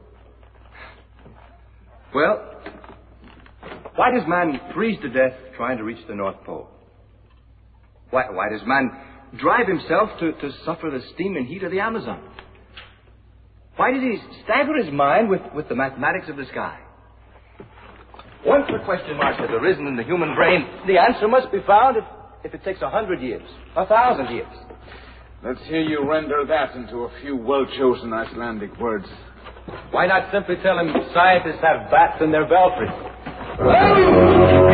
Well, why does man freeze to death trying to reach the North Pole? Why does man drive himself to suffer the steam and heat of the Amazon? Why does he stagger his mind with the mathematics of the sky? Once the question marks have arisen in the human brain, the answer must be found if it takes 100 years, 1,000 years. Let's hear you render that into a few well-chosen Icelandic words. Why not simply tell him scientists have bats in their belfries?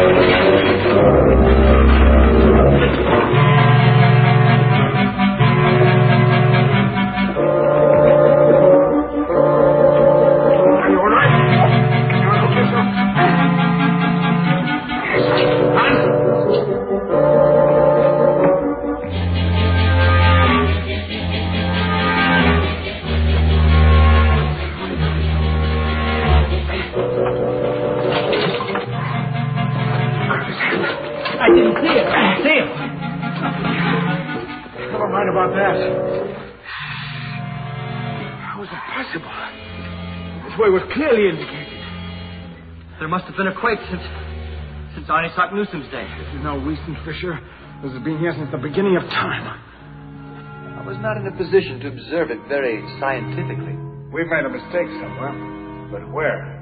didn't see it. I didn't see it. Never mind about that. How is it possible? This way was clearly indicated. There must have been a quake since Isaac Newsom's day. This is no recent fissure. This has been here since the beginning of time. I was not in a position to observe it very scientifically. We've made a mistake somewhere. But where?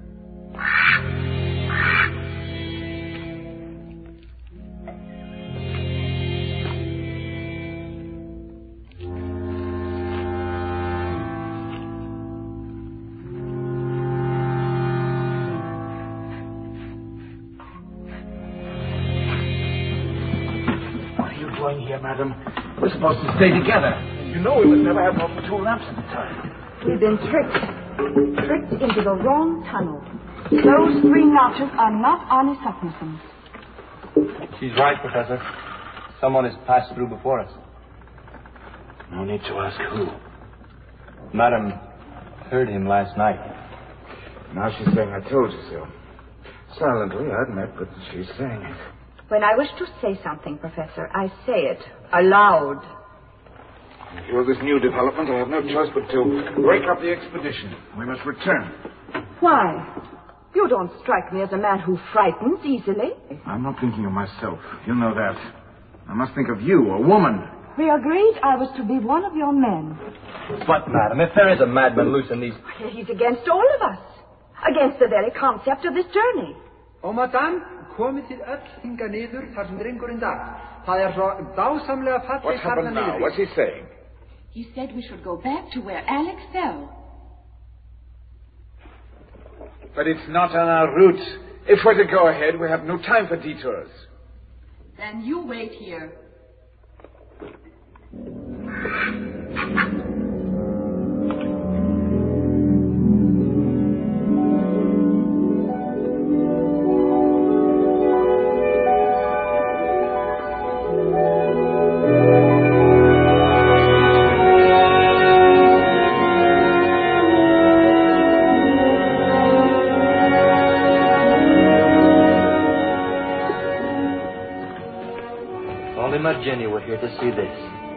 Madam. We're supposed to stay together. You know we must never have more than 2 lamps at a time. We've been tricked. Tricked into the wrong tunnel. Those 3 notches are not honest Saknussemm's. She's right, Professor. Someone has passed through before us. No need to ask who. Madam heard him last night. Now she's saying I told you so. Silently, I admit, but she's saying it. When I wish to say something, Professor, I say it aloud. In view of this new development, I have no choice but to break up the expedition. We must return. Why? You don't strike me as a man who frightens easily. I'm not thinking of myself. You know that. I must think of you, a woman. We agreed I was to be one of your men. But, madam, if there is a madman loose in these... He's against all of us. Against the very concept of this journey. Oh, madame, komið þið öll hingað niður þar sem drengurinn dag. Það svo dásamlega fallegt. What happened now? What's he saying? He said we should go back to where Alex fell. But it's not on our route. If we're to go ahead, we have no time for detours. Then you wait here. Jenny, we're here to see this.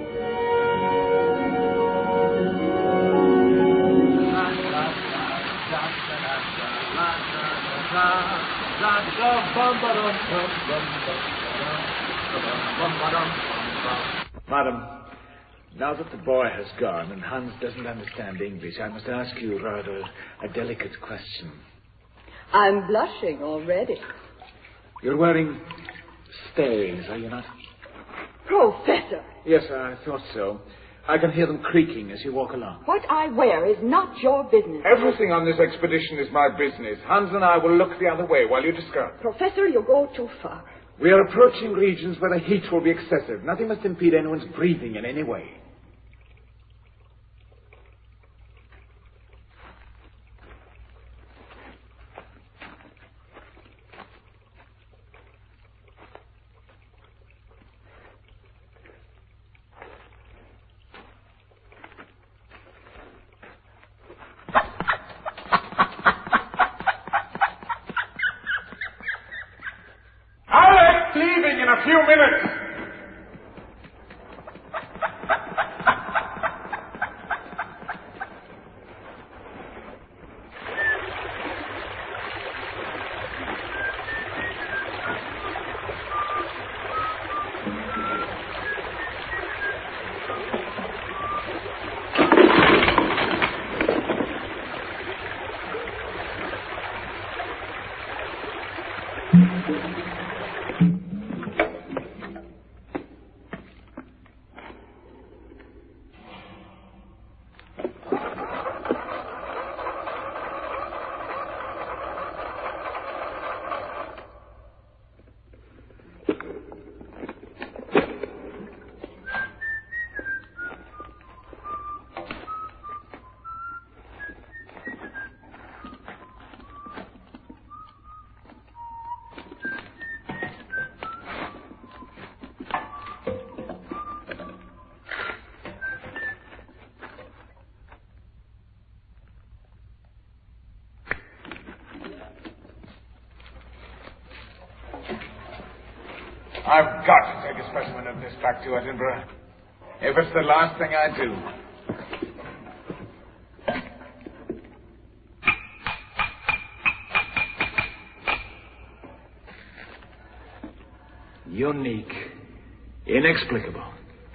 Madam, now that the boy has gone and Hans doesn't understand English, I must ask you rather a delicate question. I'm blushing already. You're wearing stays, are you not? Professor! Yes, I thought so. I can hear them creaking as you walk along. What I wear is not your business. Everything on this expedition is my business. Hans and I will look the other way while you discuss. Professor, you go too far. We are approaching regions where the heat will be excessive. Nothing must impede anyone's breathing in any way. In a few minutes. I've got to take a specimen of this back to Edinburgh. If it's the last thing I do. Unique. Inexplicable.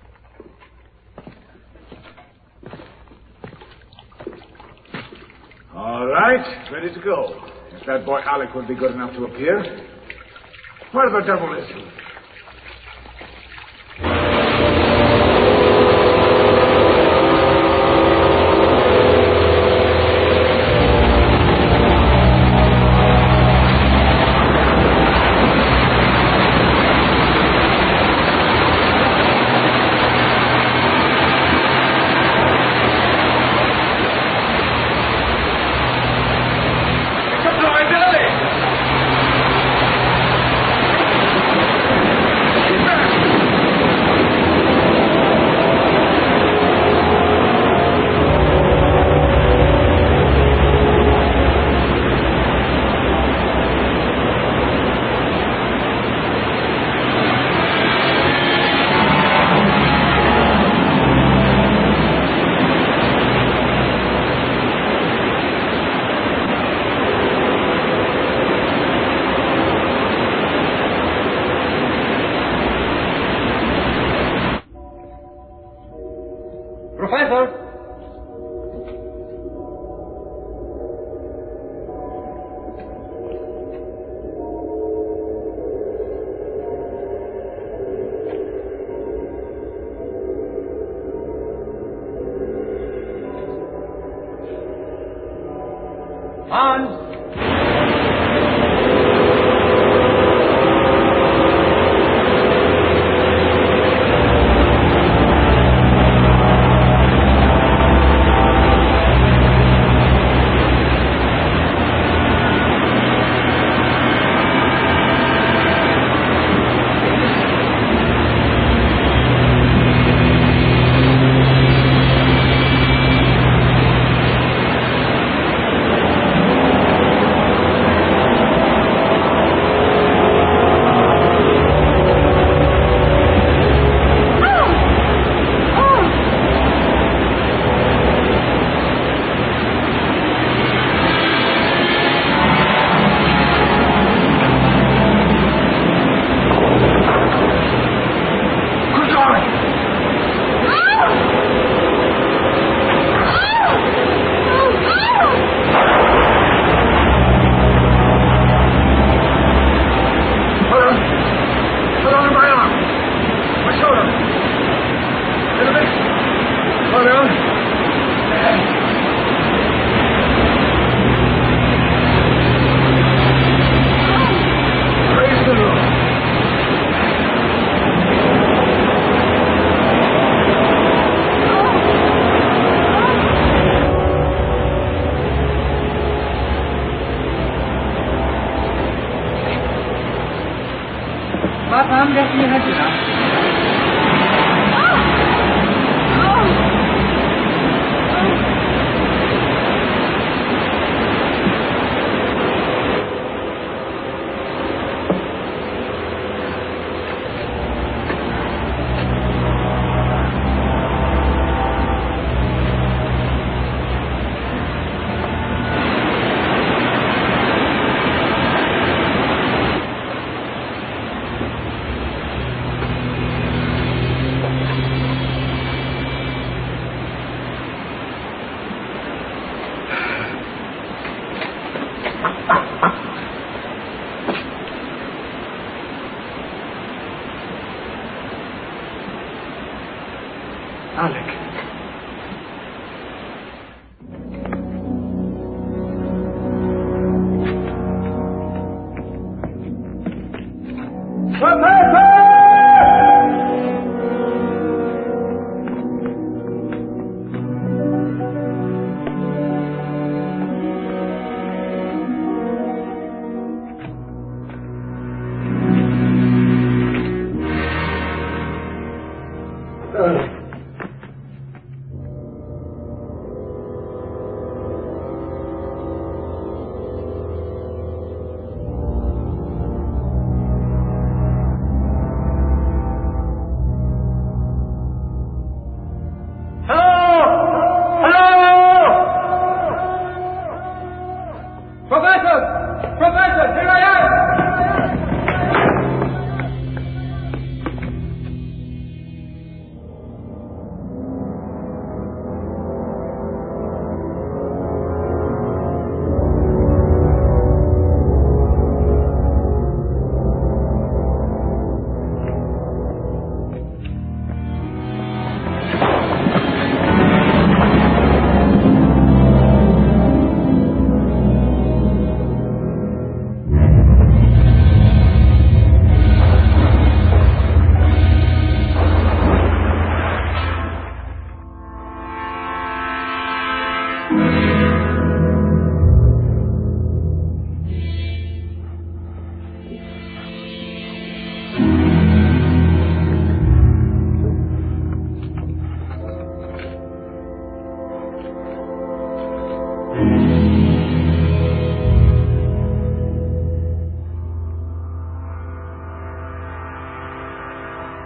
All right, ready to go. If that boy Alec will be good enough to appear. Where the devil is he?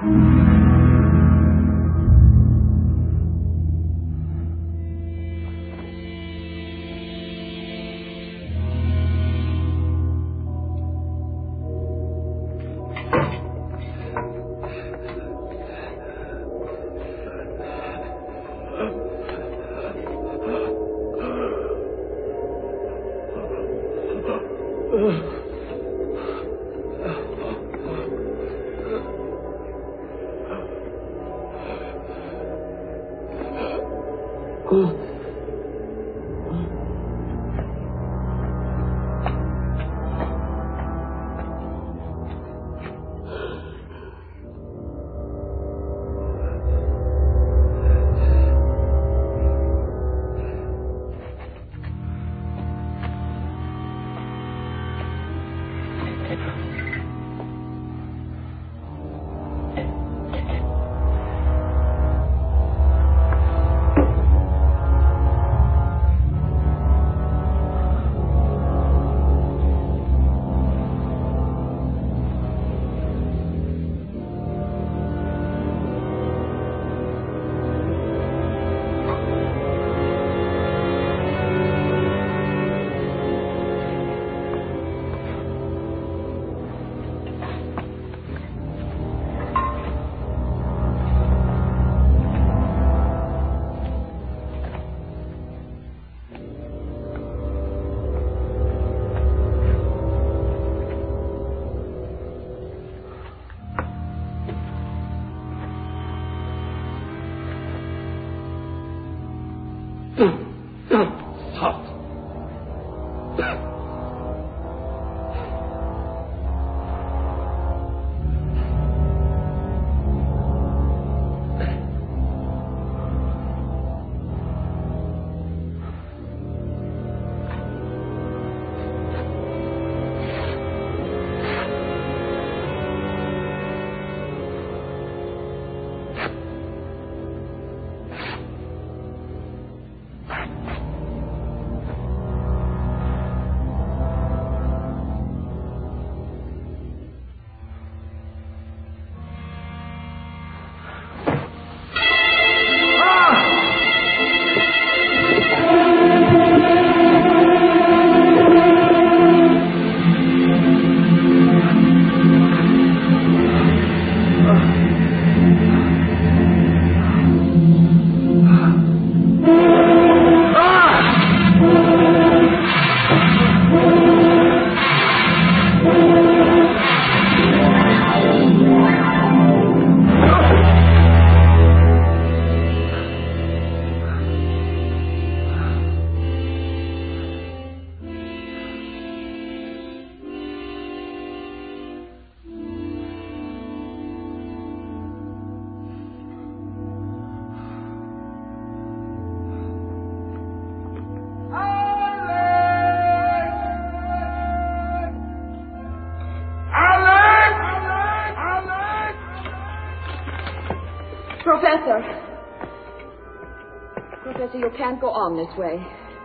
Professor, you can't go on this way.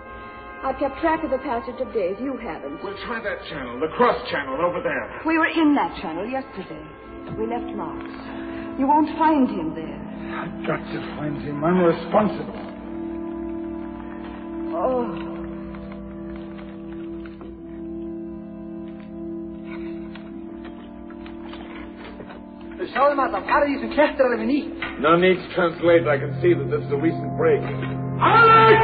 I've kept track of the passage of days. You haven't. We'll try that channel, the cross channel over there. We were in that channel yesterday. We left marks. You won't find him there. I've got to find him. I'm responsible. Oh. No need to translate. I can see that this is a recent break. Alec!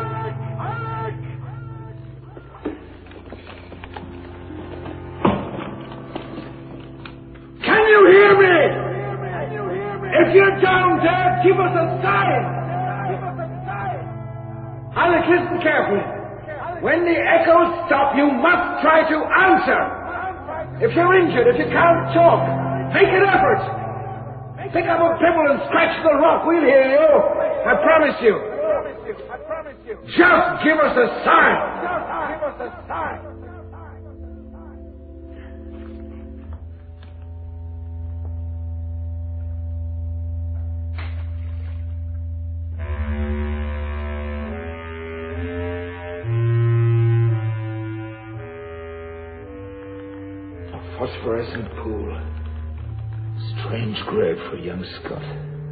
Can you hear me? If you're down there, give us a sign. Alec, listen carefully. When the echoes stop, you must try to answer. If you're injured, if you can't talk, make an effort. Pick up a pebble and scratch the rock. We'll hear you. I promise you. Just give us a sign. A phosphorescent pool. Strange grade for young Scott.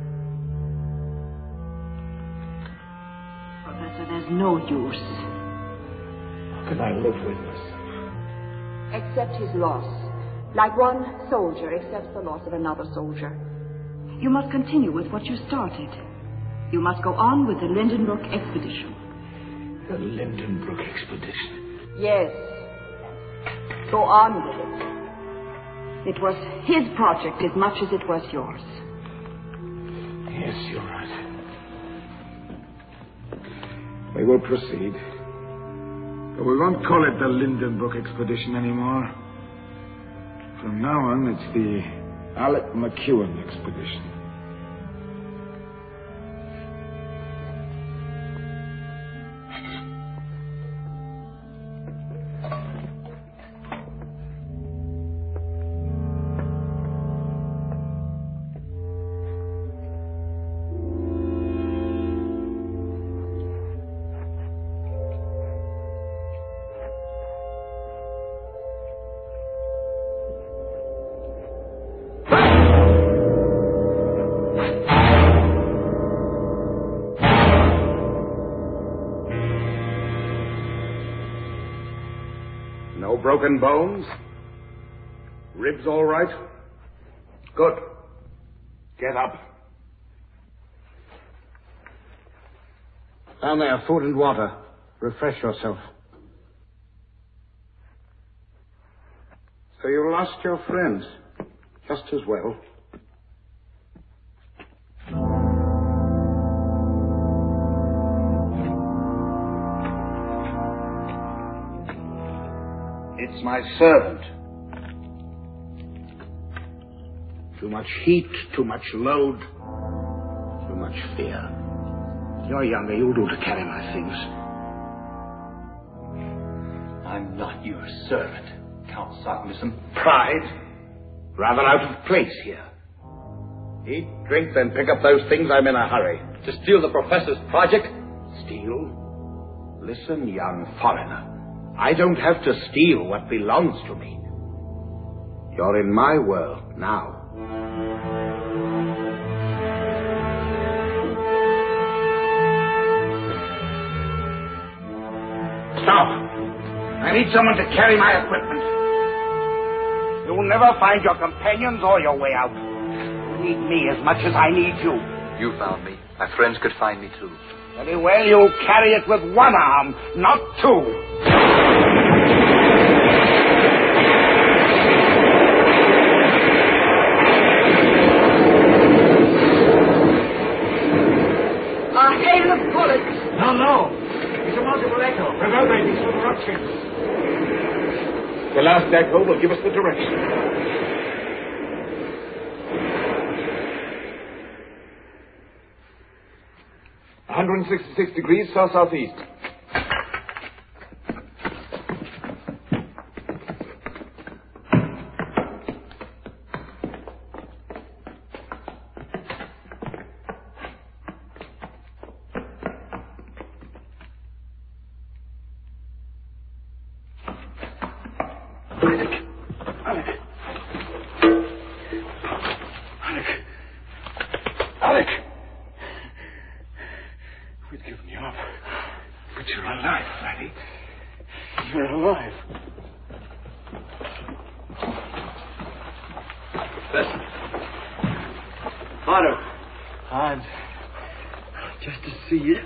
Professor, there's no use. How can I live with this? Accept his loss. Like one soldier accepts the loss of another soldier. You must continue with what you started. You must go on with the Lindenbrook expedition. The Lindenbrook expedition? Yes. Go on with it. It was his project as much as it was yours. Yes, you're right. We will proceed. But we won't call it the Lindenbrook expedition anymore. From now on, it's the Alec McEwen expedition. No broken bones? Ribs all right? Good. Get up. Down there, food and water. Refresh yourself. So you lost your friends. Just as well. It's my servant. Too much heat, too much load, too much fear. You're younger, you'll do to carry my things. I'm not your servant, Count Saknussemm. Pride? Rather out of place here. Eat, drink, then pick up those things. I'm in a hurry. To steal the professor's project? Steal? Listen, young foreigner. I don't have to steal what belongs to me. You're in my world now. Stop! I need someone to carry my equipment. You'll never find your companions or your way out. You need me as much as I need you. You found me. My friends could find me too. Very well, you'll carry it with one arm, not two. A hail of bullets. No. It's a multiple echo, reverberating through the rock chambers. The last echo will give us the direction. degrees south-southeast. Alec! We'd given you up. But you're alive, Freddy. You're alive. Professor. Otto. Hans. Just to see you.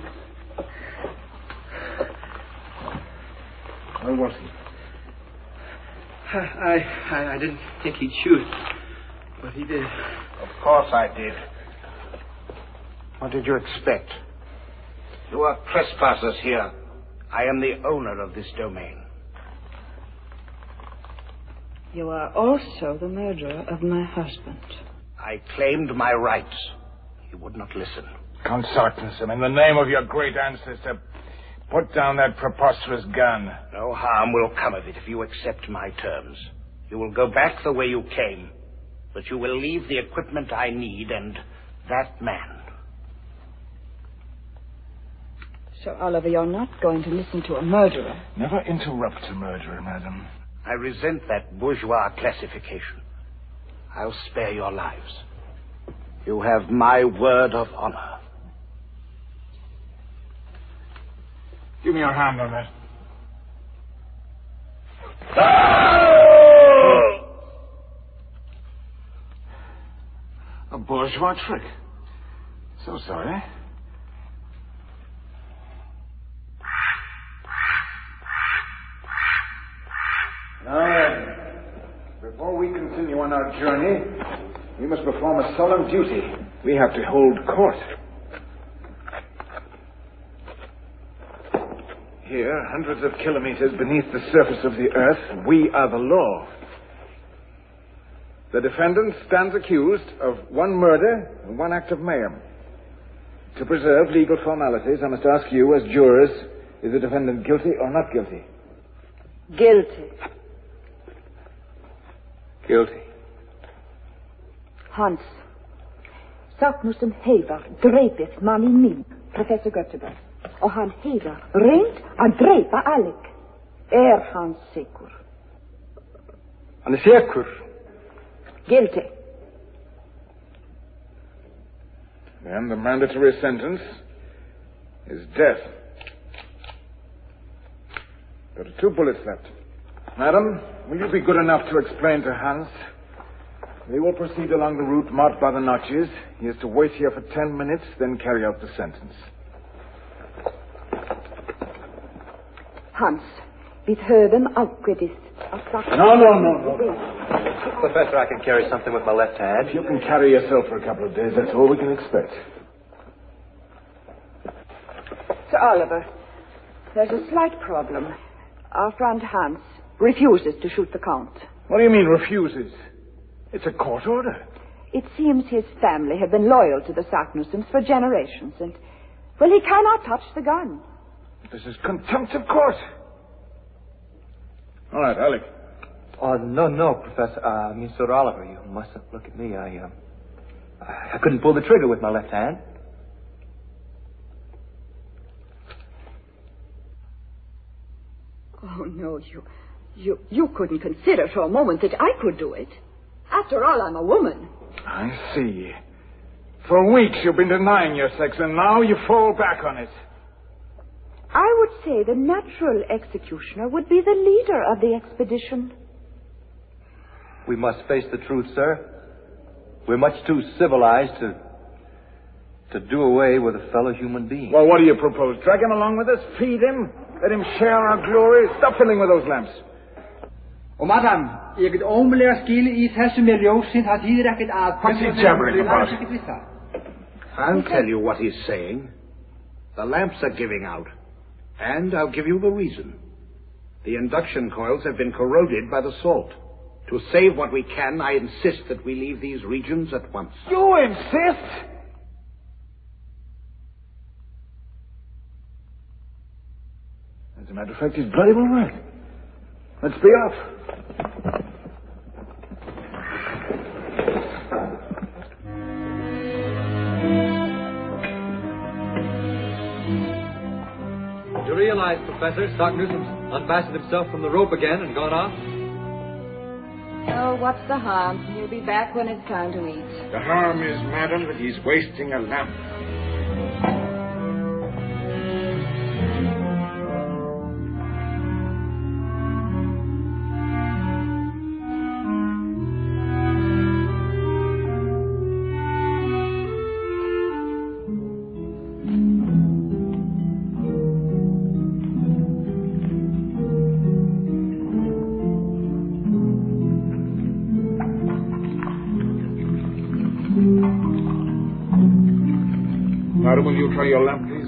Where was he? I didn't think he'd shoot. But he did. Of course I did. What did you expect? You are trespassers here. I am the owner of this domain. You are also the murderer of my husband. I claimed my rights. He would not listen. Count Saknussemm, in the name of your great ancestor, put down that preposterous gun. No harm will come of it if you accept my terms. You will go back the way you came, but you will leave the equipment I need and that man. So, Oliver, you're not going to listen to a murderer. Never interrupt a murderer, madam. I resent that bourgeois classification. I'll spare your lives. You have my word of honor. Give me your hand on that. A bourgeois trick. So sorry. Now then, before we continue on our journey, we must perform a solemn duty. We have to hold court. Here, hundreds of kilometers beneath the surface of the earth, we are the law. The defendant stands accused of one murder and one act of mayhem. To preserve legal formalities, I must ask you, as jurors, is the defendant guilty or not guilty? Guilty. Guilty. Hans. Saknussen hever drepet man I min, professor Göteborg. Og han hever rent å drepe Alec. Han sikker? Han sikker? Guilty. And the mandatory sentence is death. There are 2 bullets left. Madam, will you be good enough to explain to Hans? We will proceed along the route marked by the notches. He is to wait here for 10 minutes, then carry out the sentence. Hans, vid höven avkvedist. No. Professor, I can carry something with my left hand. If you can carry yourself for a couple of days, that's all we can expect. Sir Oliver, there's a slight problem. Our friend Hans refuses to shoot the Count. What do you mean, refuses? It's a court order. It seems his family have been loyal to the Saknussens for generations, and, well, he cannot touch the gun. This is contempt of court. All right, Alec. Oh, no, Professor. Sir Oliver, you mustn't look at me. I couldn't pull the trigger with my left hand. Oh, no, you couldn't consider for a moment that I could do it. After all, I'm a woman. I see. For weeks you've been denying your sex, and now you fall back on it. I would say the natural executioner would be the leader of the expedition. We must face the truth, sir. We're much too civilized to do away with a fellow human being. Well, what do you propose? Drag him along with us? Feed him? Let him share our glory? Stop fiddling with those lamps. Og madam, jeg et omlærer skille I þessu med ljósin það þýðir ekkert að... What's he jabbering about? I'll tell you what he's saying. The lamps are giving out. And I'll give you the reason. The induction coils have been corroded by the salt. To save what we can, I insist that we leave these regions at once. You insist? As a matter of fact, he's bloody well right. Let's be off. You realize, Professor, Saknussens unfastened himself from the rope again and gone off? Oh, what's the harm? He'll be back when it's time to eat. The harm is, madam, that he's wasting a lamp. Madam, will you try your lamp, please?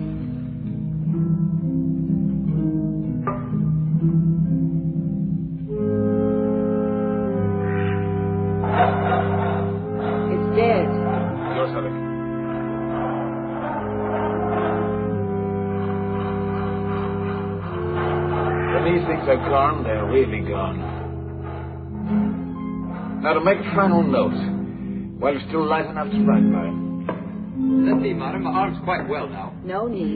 It's dead. Yours, Alec. When these things are gone, they're really gone. Now, to make a final note, while it's still light enough to write by. Let me, madam. My arm's quite well now. No need.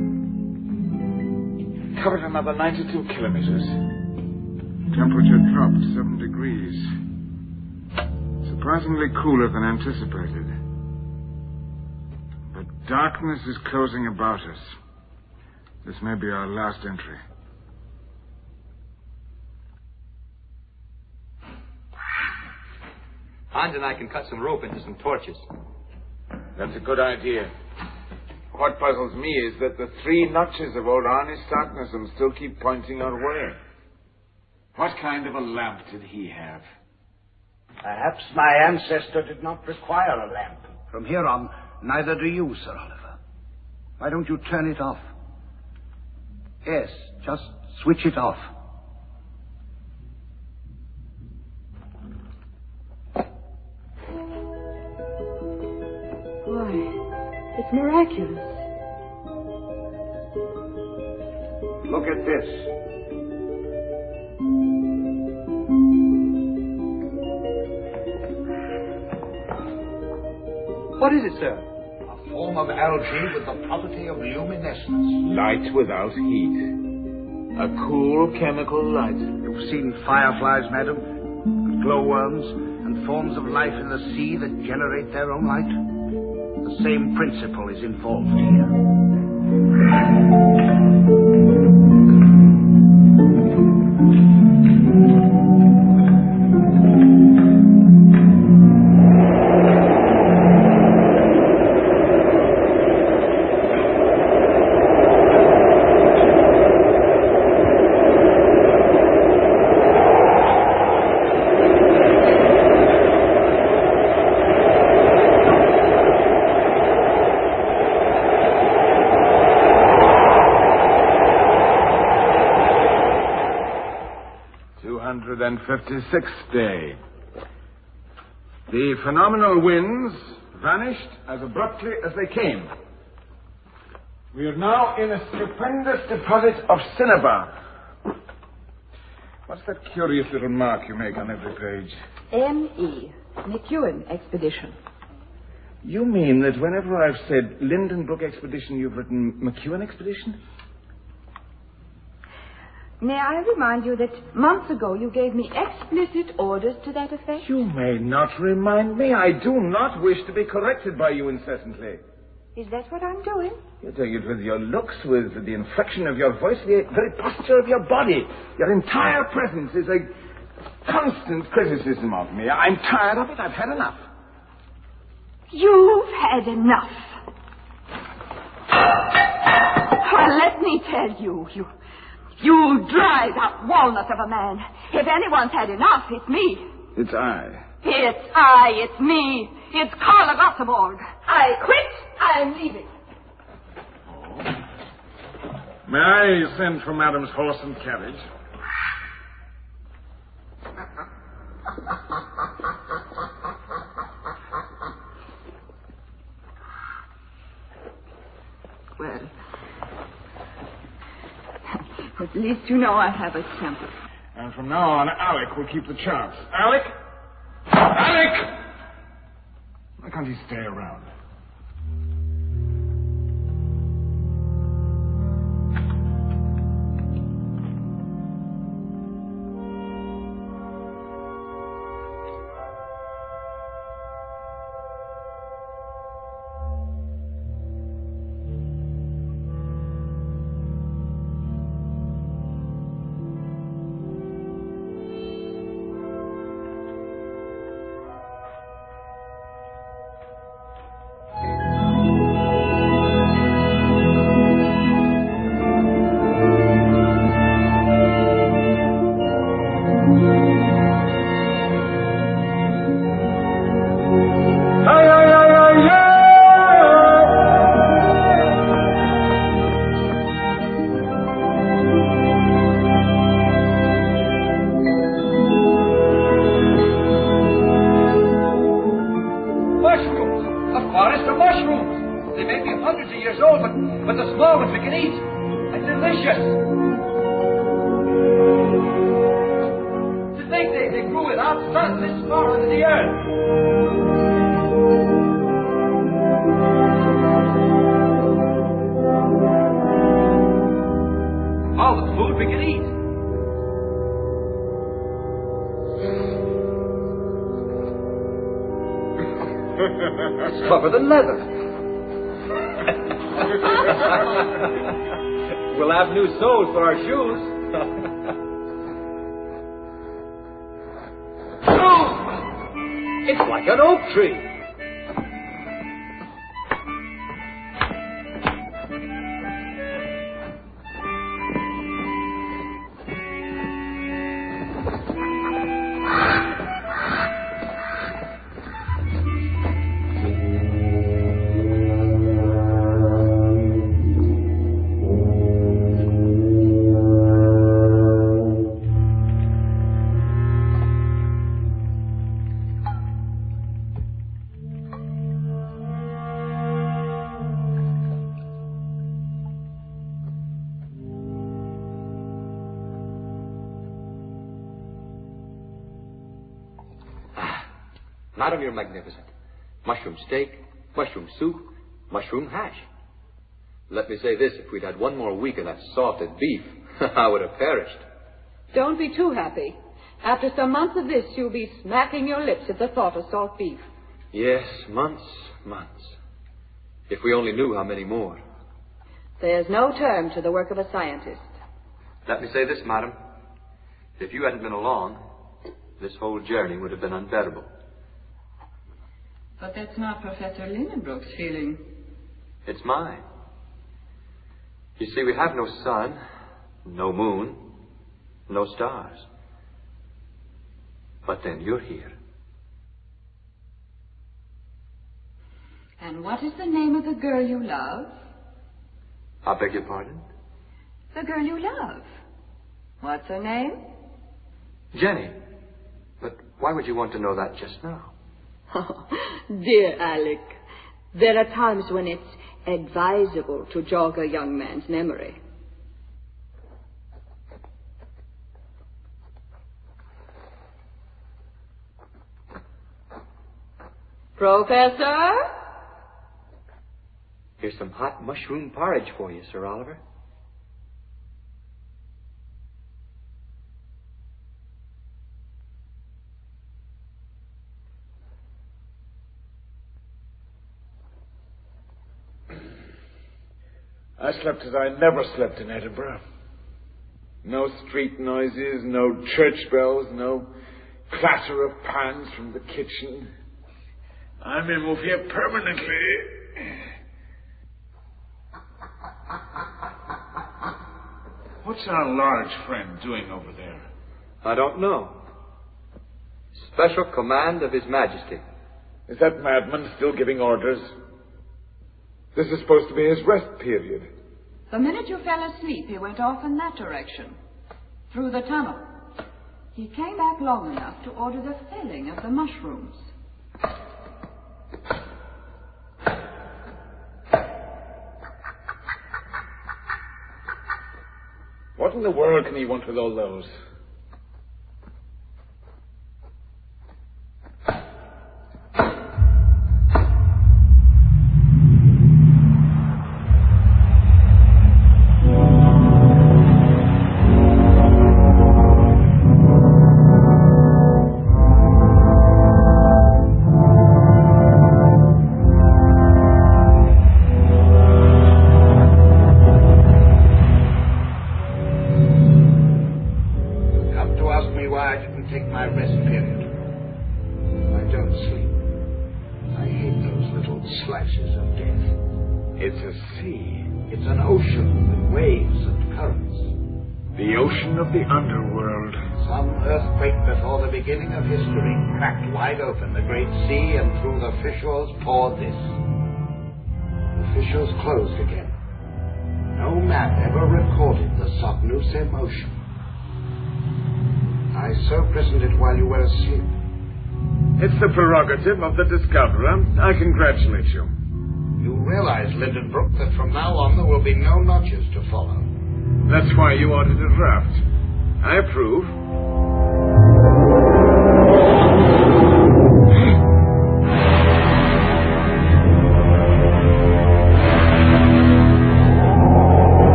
Covered another 92 kilometers. Temperature dropped 7 degrees. Surprisingly cooler than anticipated. But darkness is closing about us. This may be our last entry. Hans and I can cut some rope into some torches. That's a good idea. What puzzles me is that the 3 notches of old Arnie Stocknessum still keep pointing our way. What kind of a lamp did he have? Perhaps my ancestor did not require a lamp. From here on, neither do you, Sir Oliver. Why don't you turn it off? Yes, just switch it off. Why, it's miraculous. Look at this. What is it, sir? A form of algae with the property of luminescence. Light without heat. A cool chemical light. You've seen fireflies, madam, and glowworms, and forms of life in the sea that generate their own light. The same principle is involved here. 256th day. The phenomenal winds vanished as abruptly as they came. We are now in a stupendous deposit of cinnabar. What's that curious little mark you make on every page? M.E. McEwen Expedition. You mean that whenever I've said Lindenbrook Expedition, you've written McEwen Expedition? May I remind you that months ago you gave me explicit orders to that effect? You may not remind me. I do not wish to be corrected by you incessantly. Is that what I'm doing? You're doing it with your looks, with the inflection of your voice, the very posture of your body. Your entire presence is a constant criticism of me. I'm tired of it. I've had enough. You've had enough. Well, let me tell you, you dried up walnut of a man. If anyone's had enough, it's me. It's I. It's I, it's me. It's Carla Gothenburg. I quit. I'm leaving. May I send for Madam's horse and carriage? Well, at least you know I have a temper. And from now on, Alec will keep the charts. Alec! Alec! Why can't he stay around? It's tougher than leather. We'll have new soles for our shoes. It's like an oak tree. Madam, you're magnificent. Mushroom steak, mushroom soup, mushroom hash. Let me say this, if we'd had one more week of that salted beef, I would have perished. Don't be too happy. After some months of this, you'll be smacking your lips at the thought of salt beef. Yes, months. If we only knew how many more. There's no term to the work of a scientist. Let me say this, madam. If you hadn't been along, this whole journey would have been unbearable. But that's not Professor Lindenbrook's feeling. It's mine. You see, we have no sun, no moon, no stars. But then you're here. And what is the name of the girl you love? I beg your pardon? The girl you love. What's her name? Jenny. But why would you want to know that just now? Oh, dear Alec, there are times when it's advisable to jog a young man's memory. Professor? Here's some hot mushroom porridge for you, Sir Oliver. I slept as I never slept in Edinburgh. No street noises, no church bells, no clatter of pans from the kitchen. I may move here permanently. What's our large friend doing over there? I don't know. Special command of His Majesty. Is that madman still giving orders? This is supposed to be his rest period. The minute you fell asleep, he went off in that direction, through the tunnel. He came back long enough to order the felling of the mushrooms. What in the world can he want with all those? Closed again. No map ever recorded the Socnus motion. I so christened it while you were asleep. It's the prerogative of the discoverer. I congratulate you. You realize, Lindenbrook, that from now on there will be no notches to follow. That's why you ordered a draft. I approve.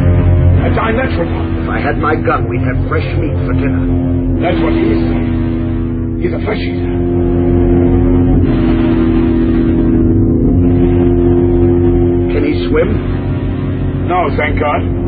If I had my gun, we'd have fresh meat for dinner. That's what he's saying. He's a flesh eater. Can he swim? No, thank God.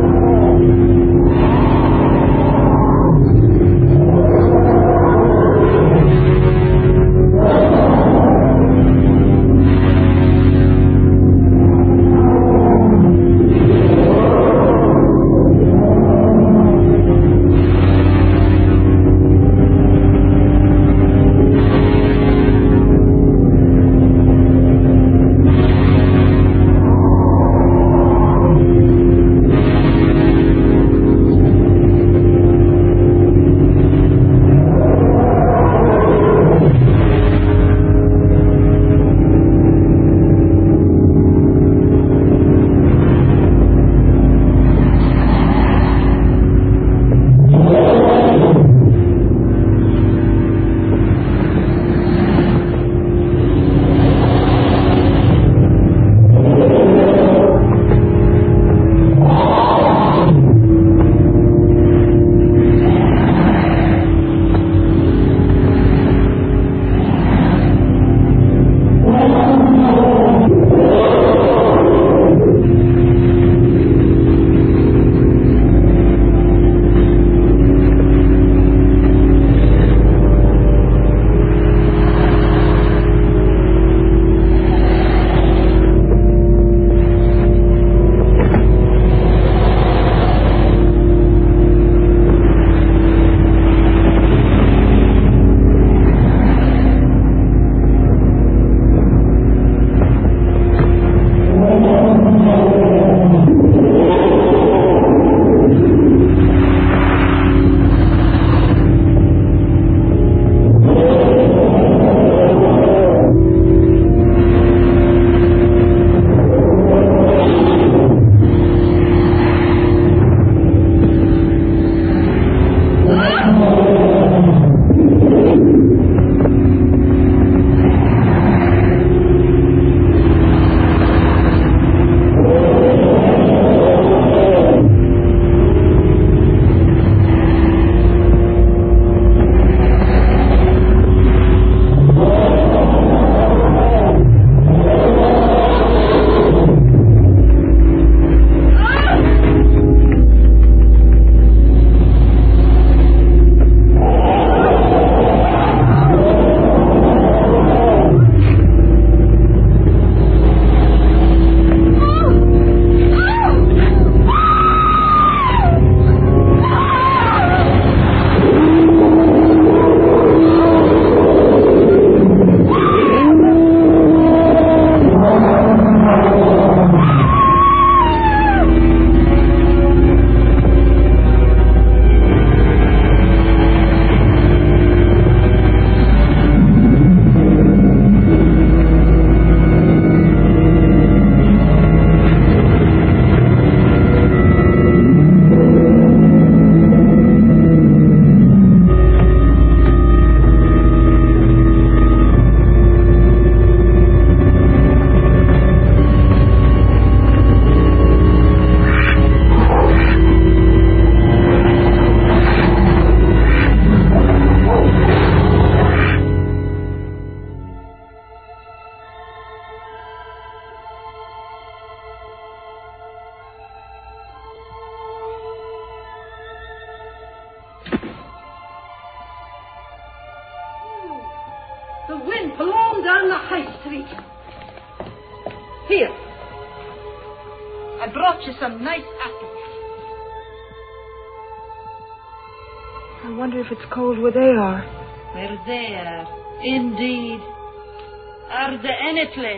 The wind blown down the high street. Here. I brought you some nice apples. I wonder if it's cold where they are. Where they are, indeed. Are there any place?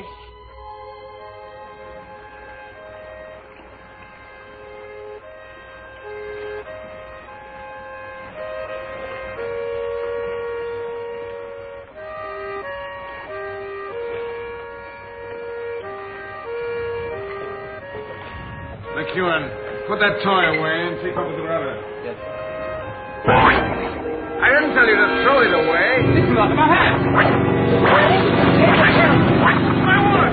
McEwen, put that toy away and take over the rudder. Yes. I didn't tell you to throw it away. It's out of my hand. My watch.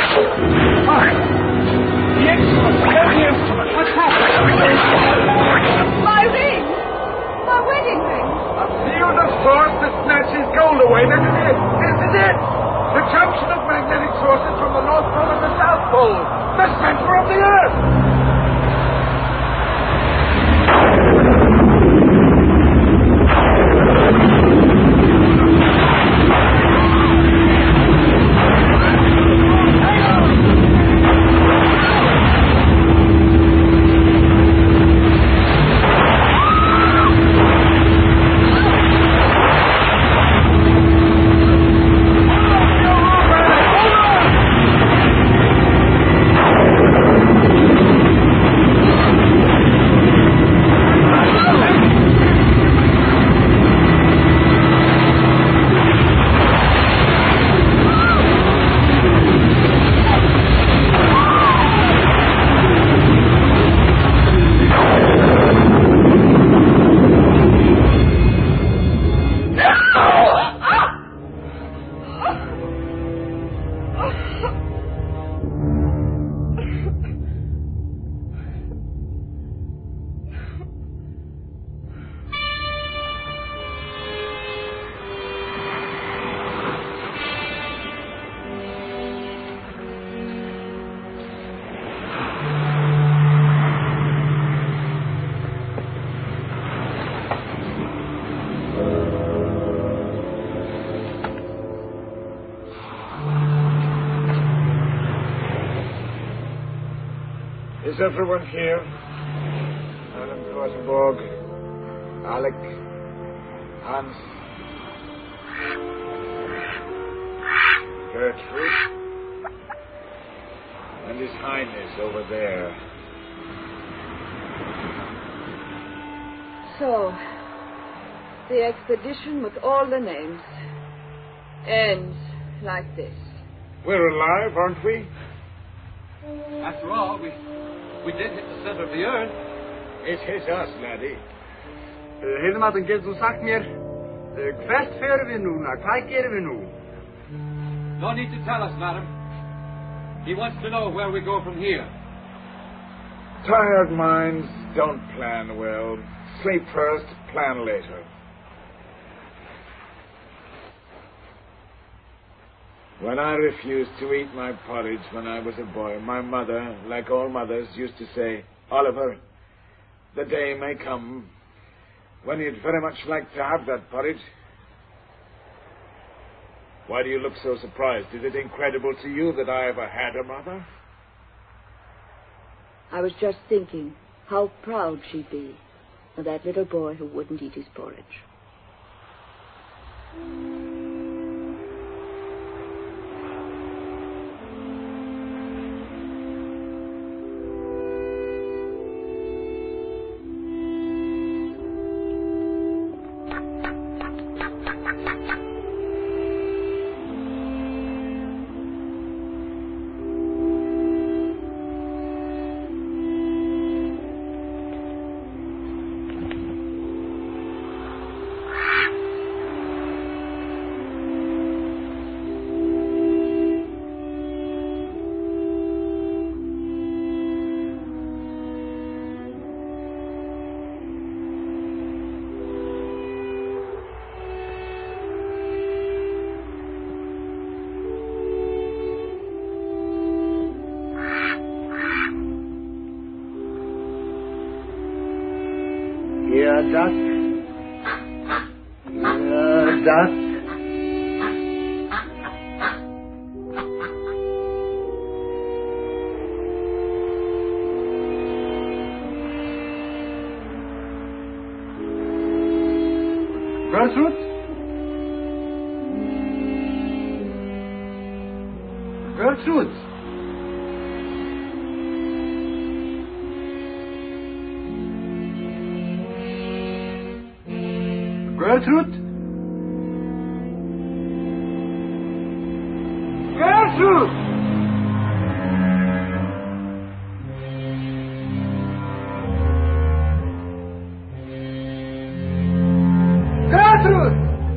The instrument. The instrument. What's happening? My ring! My wedding ring! A few of the force that snatches away, then it is. This is it. The junction of magnetic sources from the North Pole and the South Pole. The center of the Earth. Is everyone here? Madame Rosenborg, Alec, Hans, Gertrude, and His Highness over there. So, the expedition with all the names ends like this. We're alive, aren't we? After all, we did hit the center of the Earth. It hit us, laddie. Heiðmaðurinn, getur þú sagt mér, hvert förum við núna? Hvað gerum við nú? No need to tell us, madam. He wants to know where we go from here. Tired minds don't plan well. Sleep first, plan later. When I refused to eat my porridge when I was a boy, my mother, like all mothers, used to say, Oliver, the day may come when you'd very much like to have that porridge. Why do you look so surprised? Is it incredible to you that I ever had a mother? I was just thinking how proud she'd be of that little boy who wouldn't eat his porridge. Duck. Duck. Gertrude? Gertrude? Gertrude? Gertrude! Gertrude!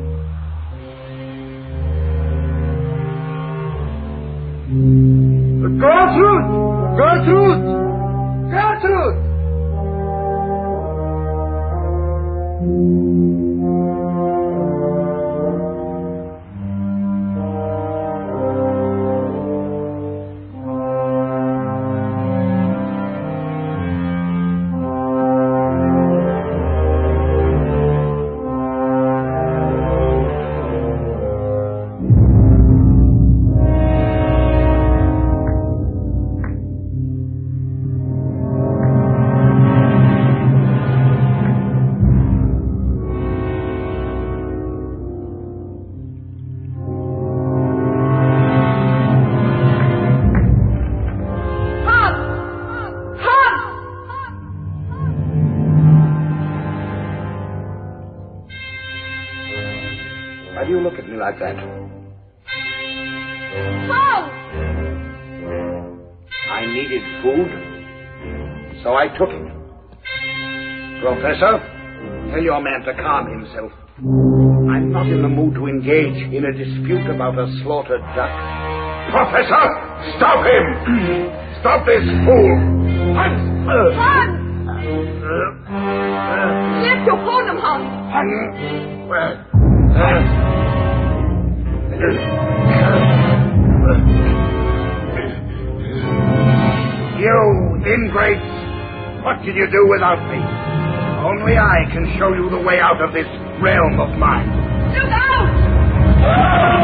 Gertrude! Gertrude! Gertrude! Why do you look at me like that? Hans! I needed food, so I took it. Professor, tell your man to calm himself. I'm not in the mood to engage in a dispute about a slaughtered duck. Professor, stop him! Stop this fool! Hans! Lift your phone, Hans! You ingrates! What did you do without me? Only I can show you the way out of this realm of mine. Look out!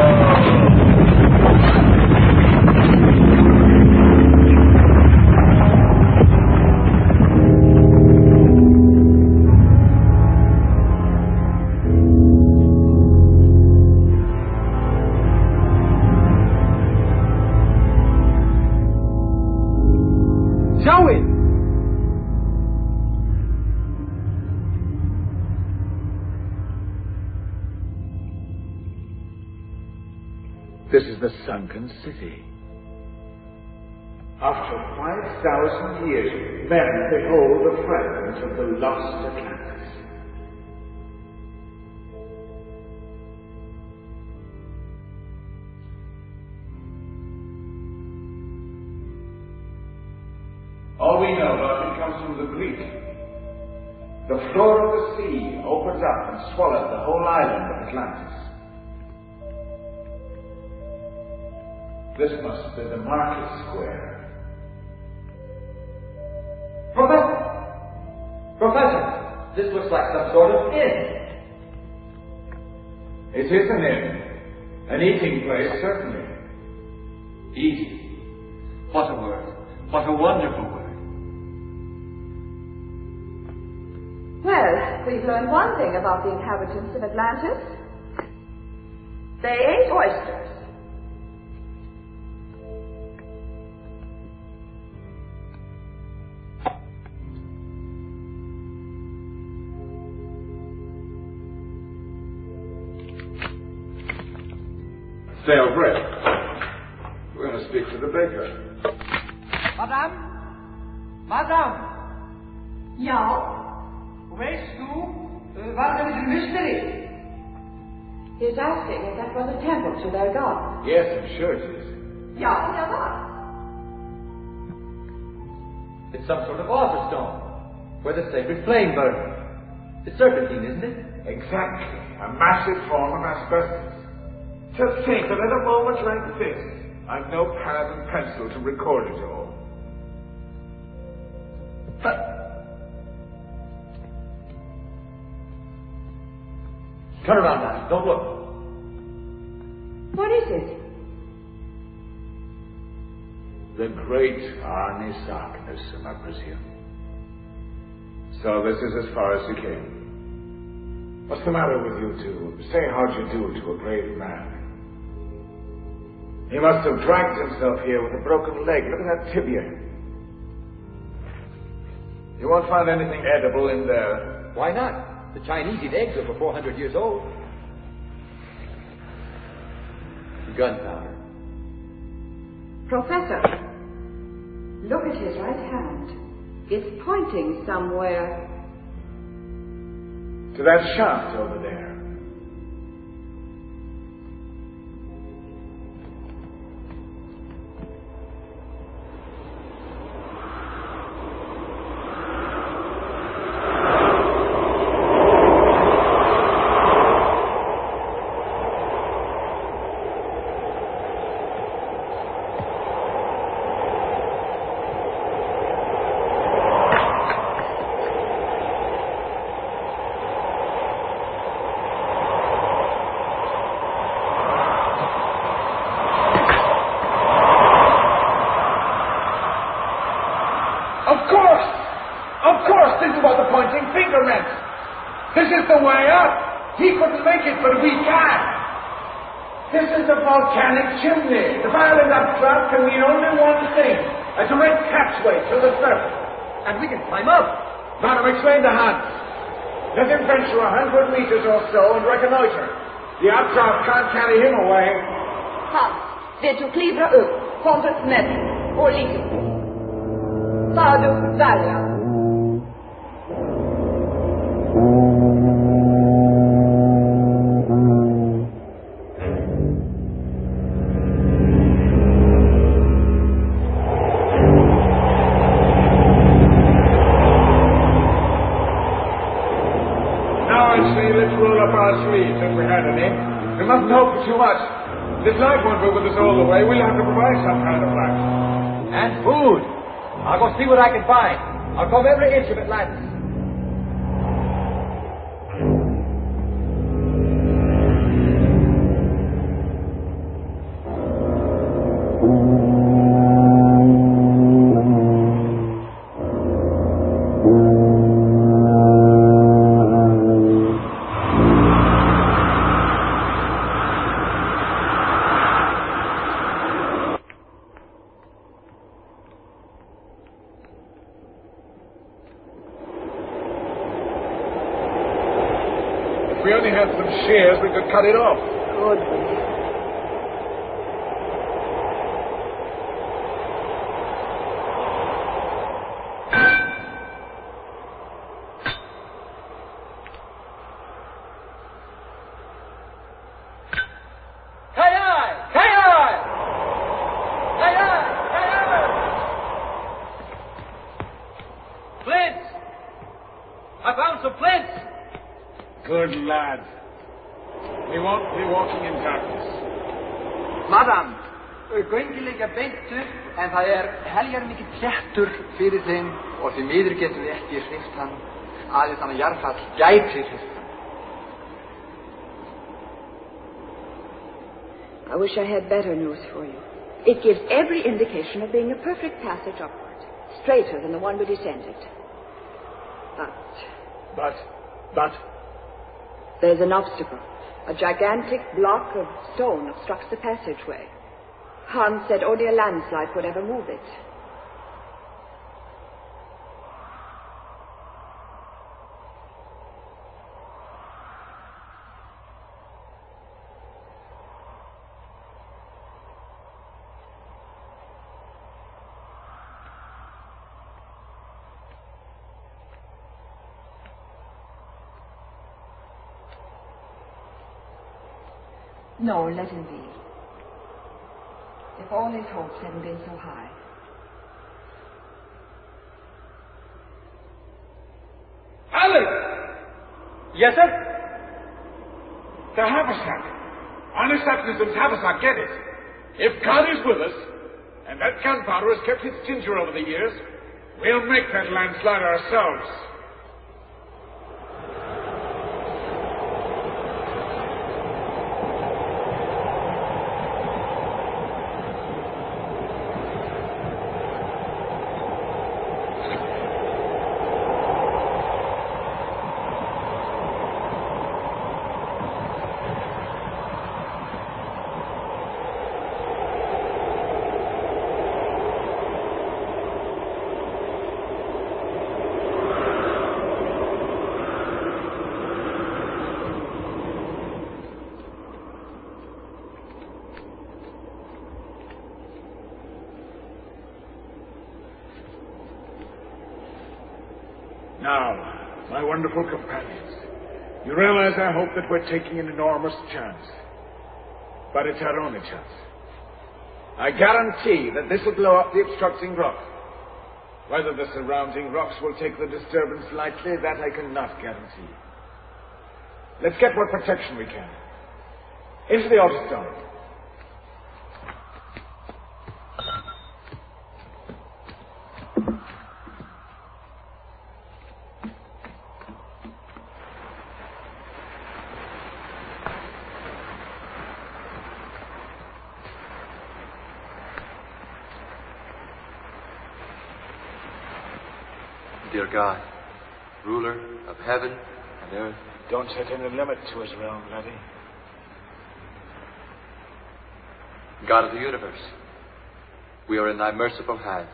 This is the sunken city. After 5,000 years, men behold the fragments of the lost Atlantis. All we know about it comes from the Greek. The floor of the sea opens up and swallows the whole island of Atlantis. This must be the market square. Professor, this looks like some sort of inn. It is an inn. An eating place, certainly. Eating. What a word. What a wonderful word. Well, we've learned one thing about the inhabitants of Atlantis. They ate oysters. Stale bread. We're going to speak to the baker. Madame. Ja? Weißt du, was mit dem Mystery? He's asking if that was a temple to their god. Yes, I'm sure it is. Ja, der war. It's some sort of altar stone, where the sacred flame burned. It's serpentine, isn't it? Exactly. A massive form of asbestos. Just think that at a moment like this, I've no pad and pencil to record it all. Turn around now. Don't look. What is it? The great Arne Saknussemm, I presume. So this is as far as you came. What's the matter with you two? Say how'd you do to a brave man. He must have dragged himself here with a broken leg. Look at that tibia. You won't find anything edible in there. Why not? The Chinese eat eggs over 400 years old. Gunpowder. Professor, look at his right hand. It's pointing somewhere. To that shaft over there. This is the way up. He couldn't make it, but we can. This is the volcanic chimney. The island up top can mean only one thing. A direct hatchway to the surface. And we can climb up. Madam, explain to Hans. Let him venture 100 meters or so and reconnoiter. The updraft can't carry him away. Hans, weet u kleveren upp, 100 meter, och ligger. Sadu välja. We mustn't hope for too much. This light won't go with us all the way. We'll have to provide some kind of light. And food. I'll go see what I can find. I'll cover every inch of Atlantis. If we only had some shears, we could cut it off. Good. Good lad. We won't be walking in darkness. Madam, göngilega beint upp, en það heljar mikið klettur fyrir þeim og því miður getum við ekki hrift hann, aðeins þannig jarðfall gæti hrift hann. I wish I had better news for you. It gives every indication of being a perfect passage upward, straighter than the one we descended. But? There's an obstacle. A gigantic block of stone obstructs the passageway. Hans said only a landslide could ever move it. No, let him be. If all his hopes hadn't been so high. Alec! Yes, sir? The haversack. Honest Atkinson's haversack, get it. If God is with us, and that gunpowder has kept its tincture over the years, we'll make that landslide ourselves. Now, my wonderful companions, you realize, I hope, that we're taking an enormous chance. But it's our only chance. I guarantee that this will blow up the obstructing rock. Whether the surrounding rocks will take the disturbance lightly, that I cannot guarantee. Let's get what protection we can. Into the autostone. Dear God, ruler of heaven and earth. Don't set any limit to his realm, laddie. God of the universe, we are in thy merciful hands.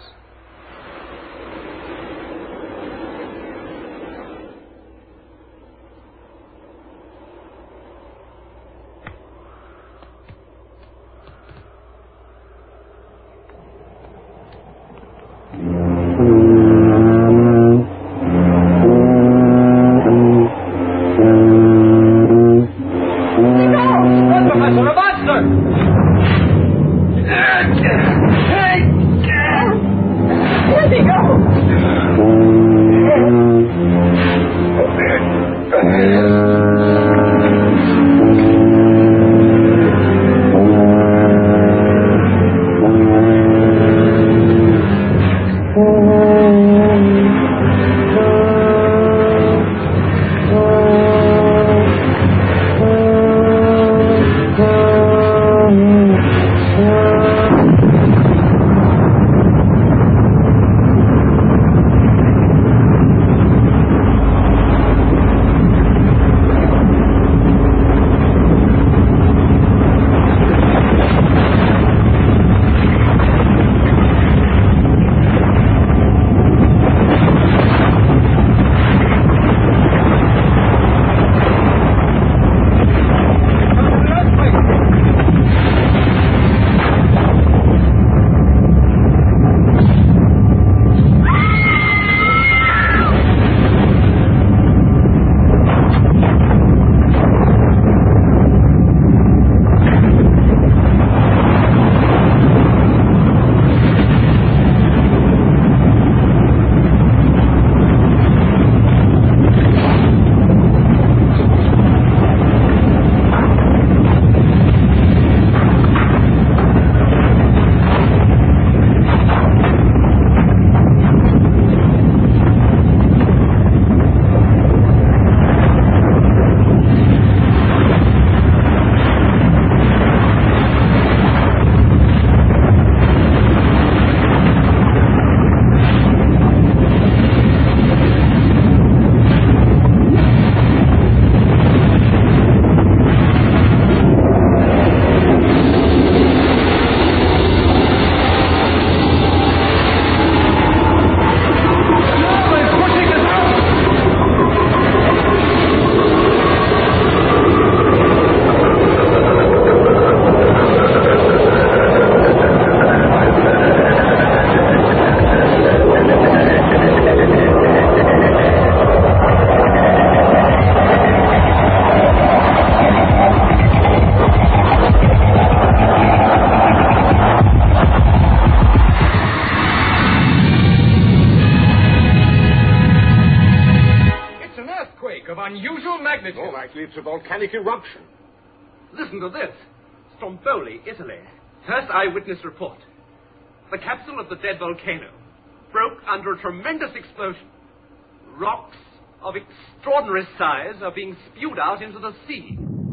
volcanic eruption. Listen to this. Stromboli, Italy. First eyewitness report. The capsule of the dead volcano broke under a tremendous explosion. Rocks of extraordinary size are being spewed out into the sea.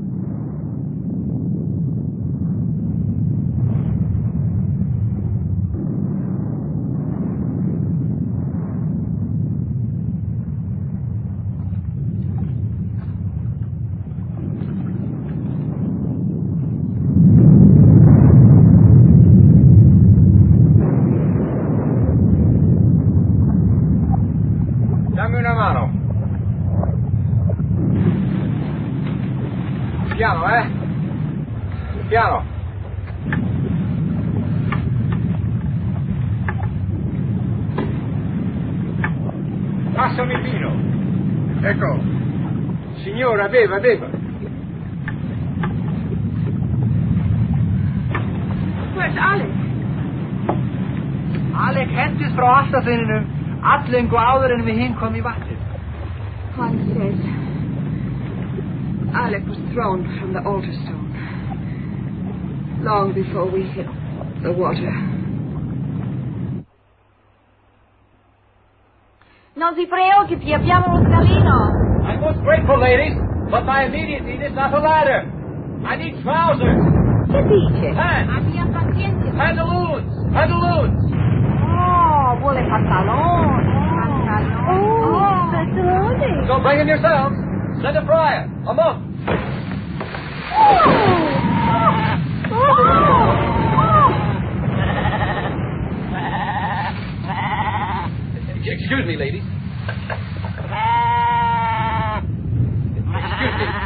Dammi una mano. Piano, Piano. Passami il vino. Ecco. Signora, beva. Where's Alec? Alec hentis frá aftafinninu. Allen gå áður en við hinn kom í vatnið. One says Alec was thrown from the altar stone long before we hit the water. Non si preoccupi, abbiamo lo scalino. I'm most grateful, ladies, but my immediate need is not a ladder. I need trousers. Che dice? Abbia pazienza. Pantaloons. Oh, vuole pantaloni. Oh, pantaloni. So bring them yourselves. Send a friar. A monk. Excuse me, ladies. Excuse me.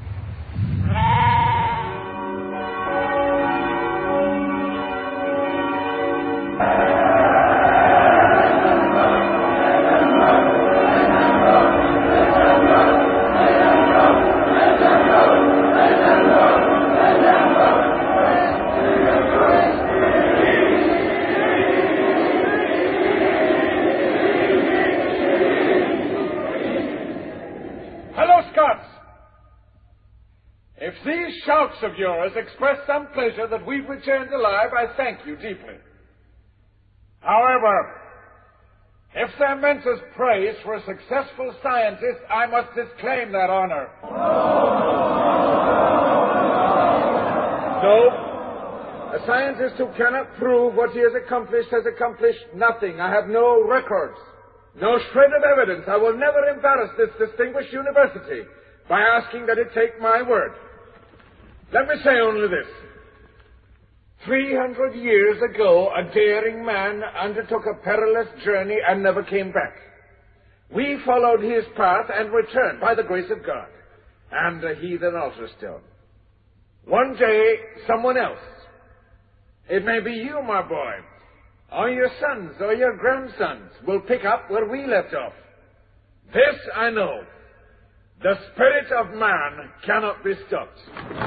Of yours express some pleasure that we've returned alive, I thank you deeply. However, if they're meant as praise for a successful scientist, I must disclaim that honor. No. A scientist who cannot prove what he has accomplished nothing. I have no records, no shred of evidence. I will never embarrass this distinguished university by asking that it take my word. Let me say only this. 300 years ago, a daring man undertook a perilous journey and never came back. We followed his path and returned by the grace of God and a heathen altar stone. One day, someone else, it may be you, my boy, or your sons or your grandsons, will pick up where we left off. This I know. The spirit of man cannot be stopped.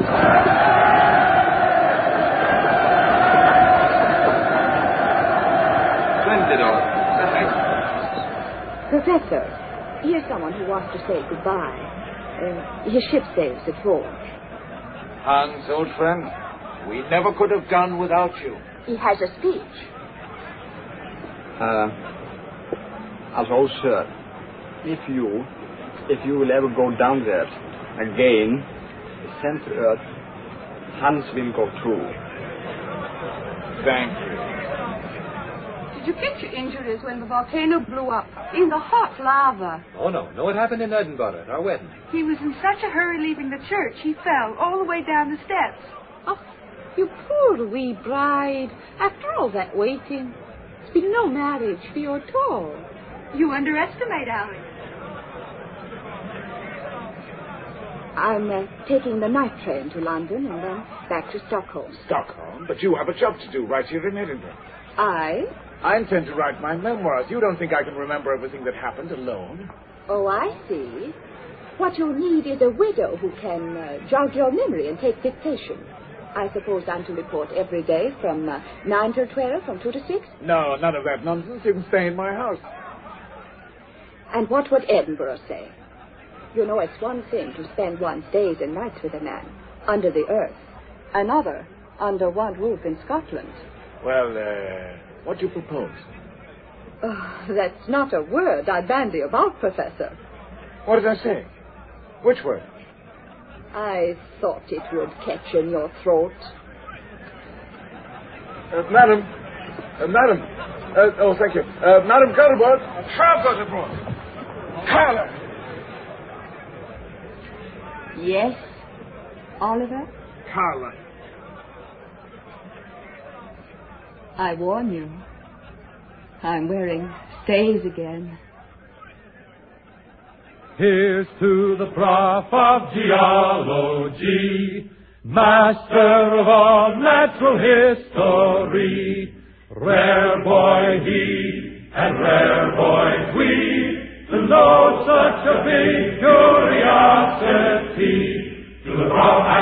Splendid, Oliver. Professor, here's someone who wants to say goodbye. His ship sails at 4. Hans, old friend, we never could have done without you. He has a speech. Also, sir, if you will ever go down there again, send to Earth, Hans will go through. Thank you. Did you get your injuries when the volcano blew up in the hot lava? Oh, no. No, it happened in Edinburgh at our wedding. He was in such a hurry leaving the church, he fell all the way down the steps. Oh, you poor wee bride. After all that waiting, it's been no marriage for you at all. You underestimate Alec. I'm taking the night train to London and then back to Stockholm. Stockholm? But you have a job to do right here in Edinburgh. I intend to write my memoirs. You don't think I can remember everything that happened alone? Oh, I see. What you need is a widow who can jog your memory and take dictation. I suppose I'm to report every day from 9 till 12, from 2 to 6? No, none of that nonsense. You can stay in my house. And what would Edinburgh say? You know, it's one thing to spend one's days and nights with a man under the earth. Another under one roof in Scotland. Well, what do you propose? Oh, that's not a word I bandy about, Professor. What did I say? Which word? I thought it would catch in your throat. Madam. Oh, thank you. Madam Gutterbrook. Frau Gutterbrook. Carla. Yes, Oliver? Carla. I warn you. I'm wearing stays again. Here's to the prof of geology, master of all natural history. Rare boy he, and rare boys we, to know such a big curiosity. To the prof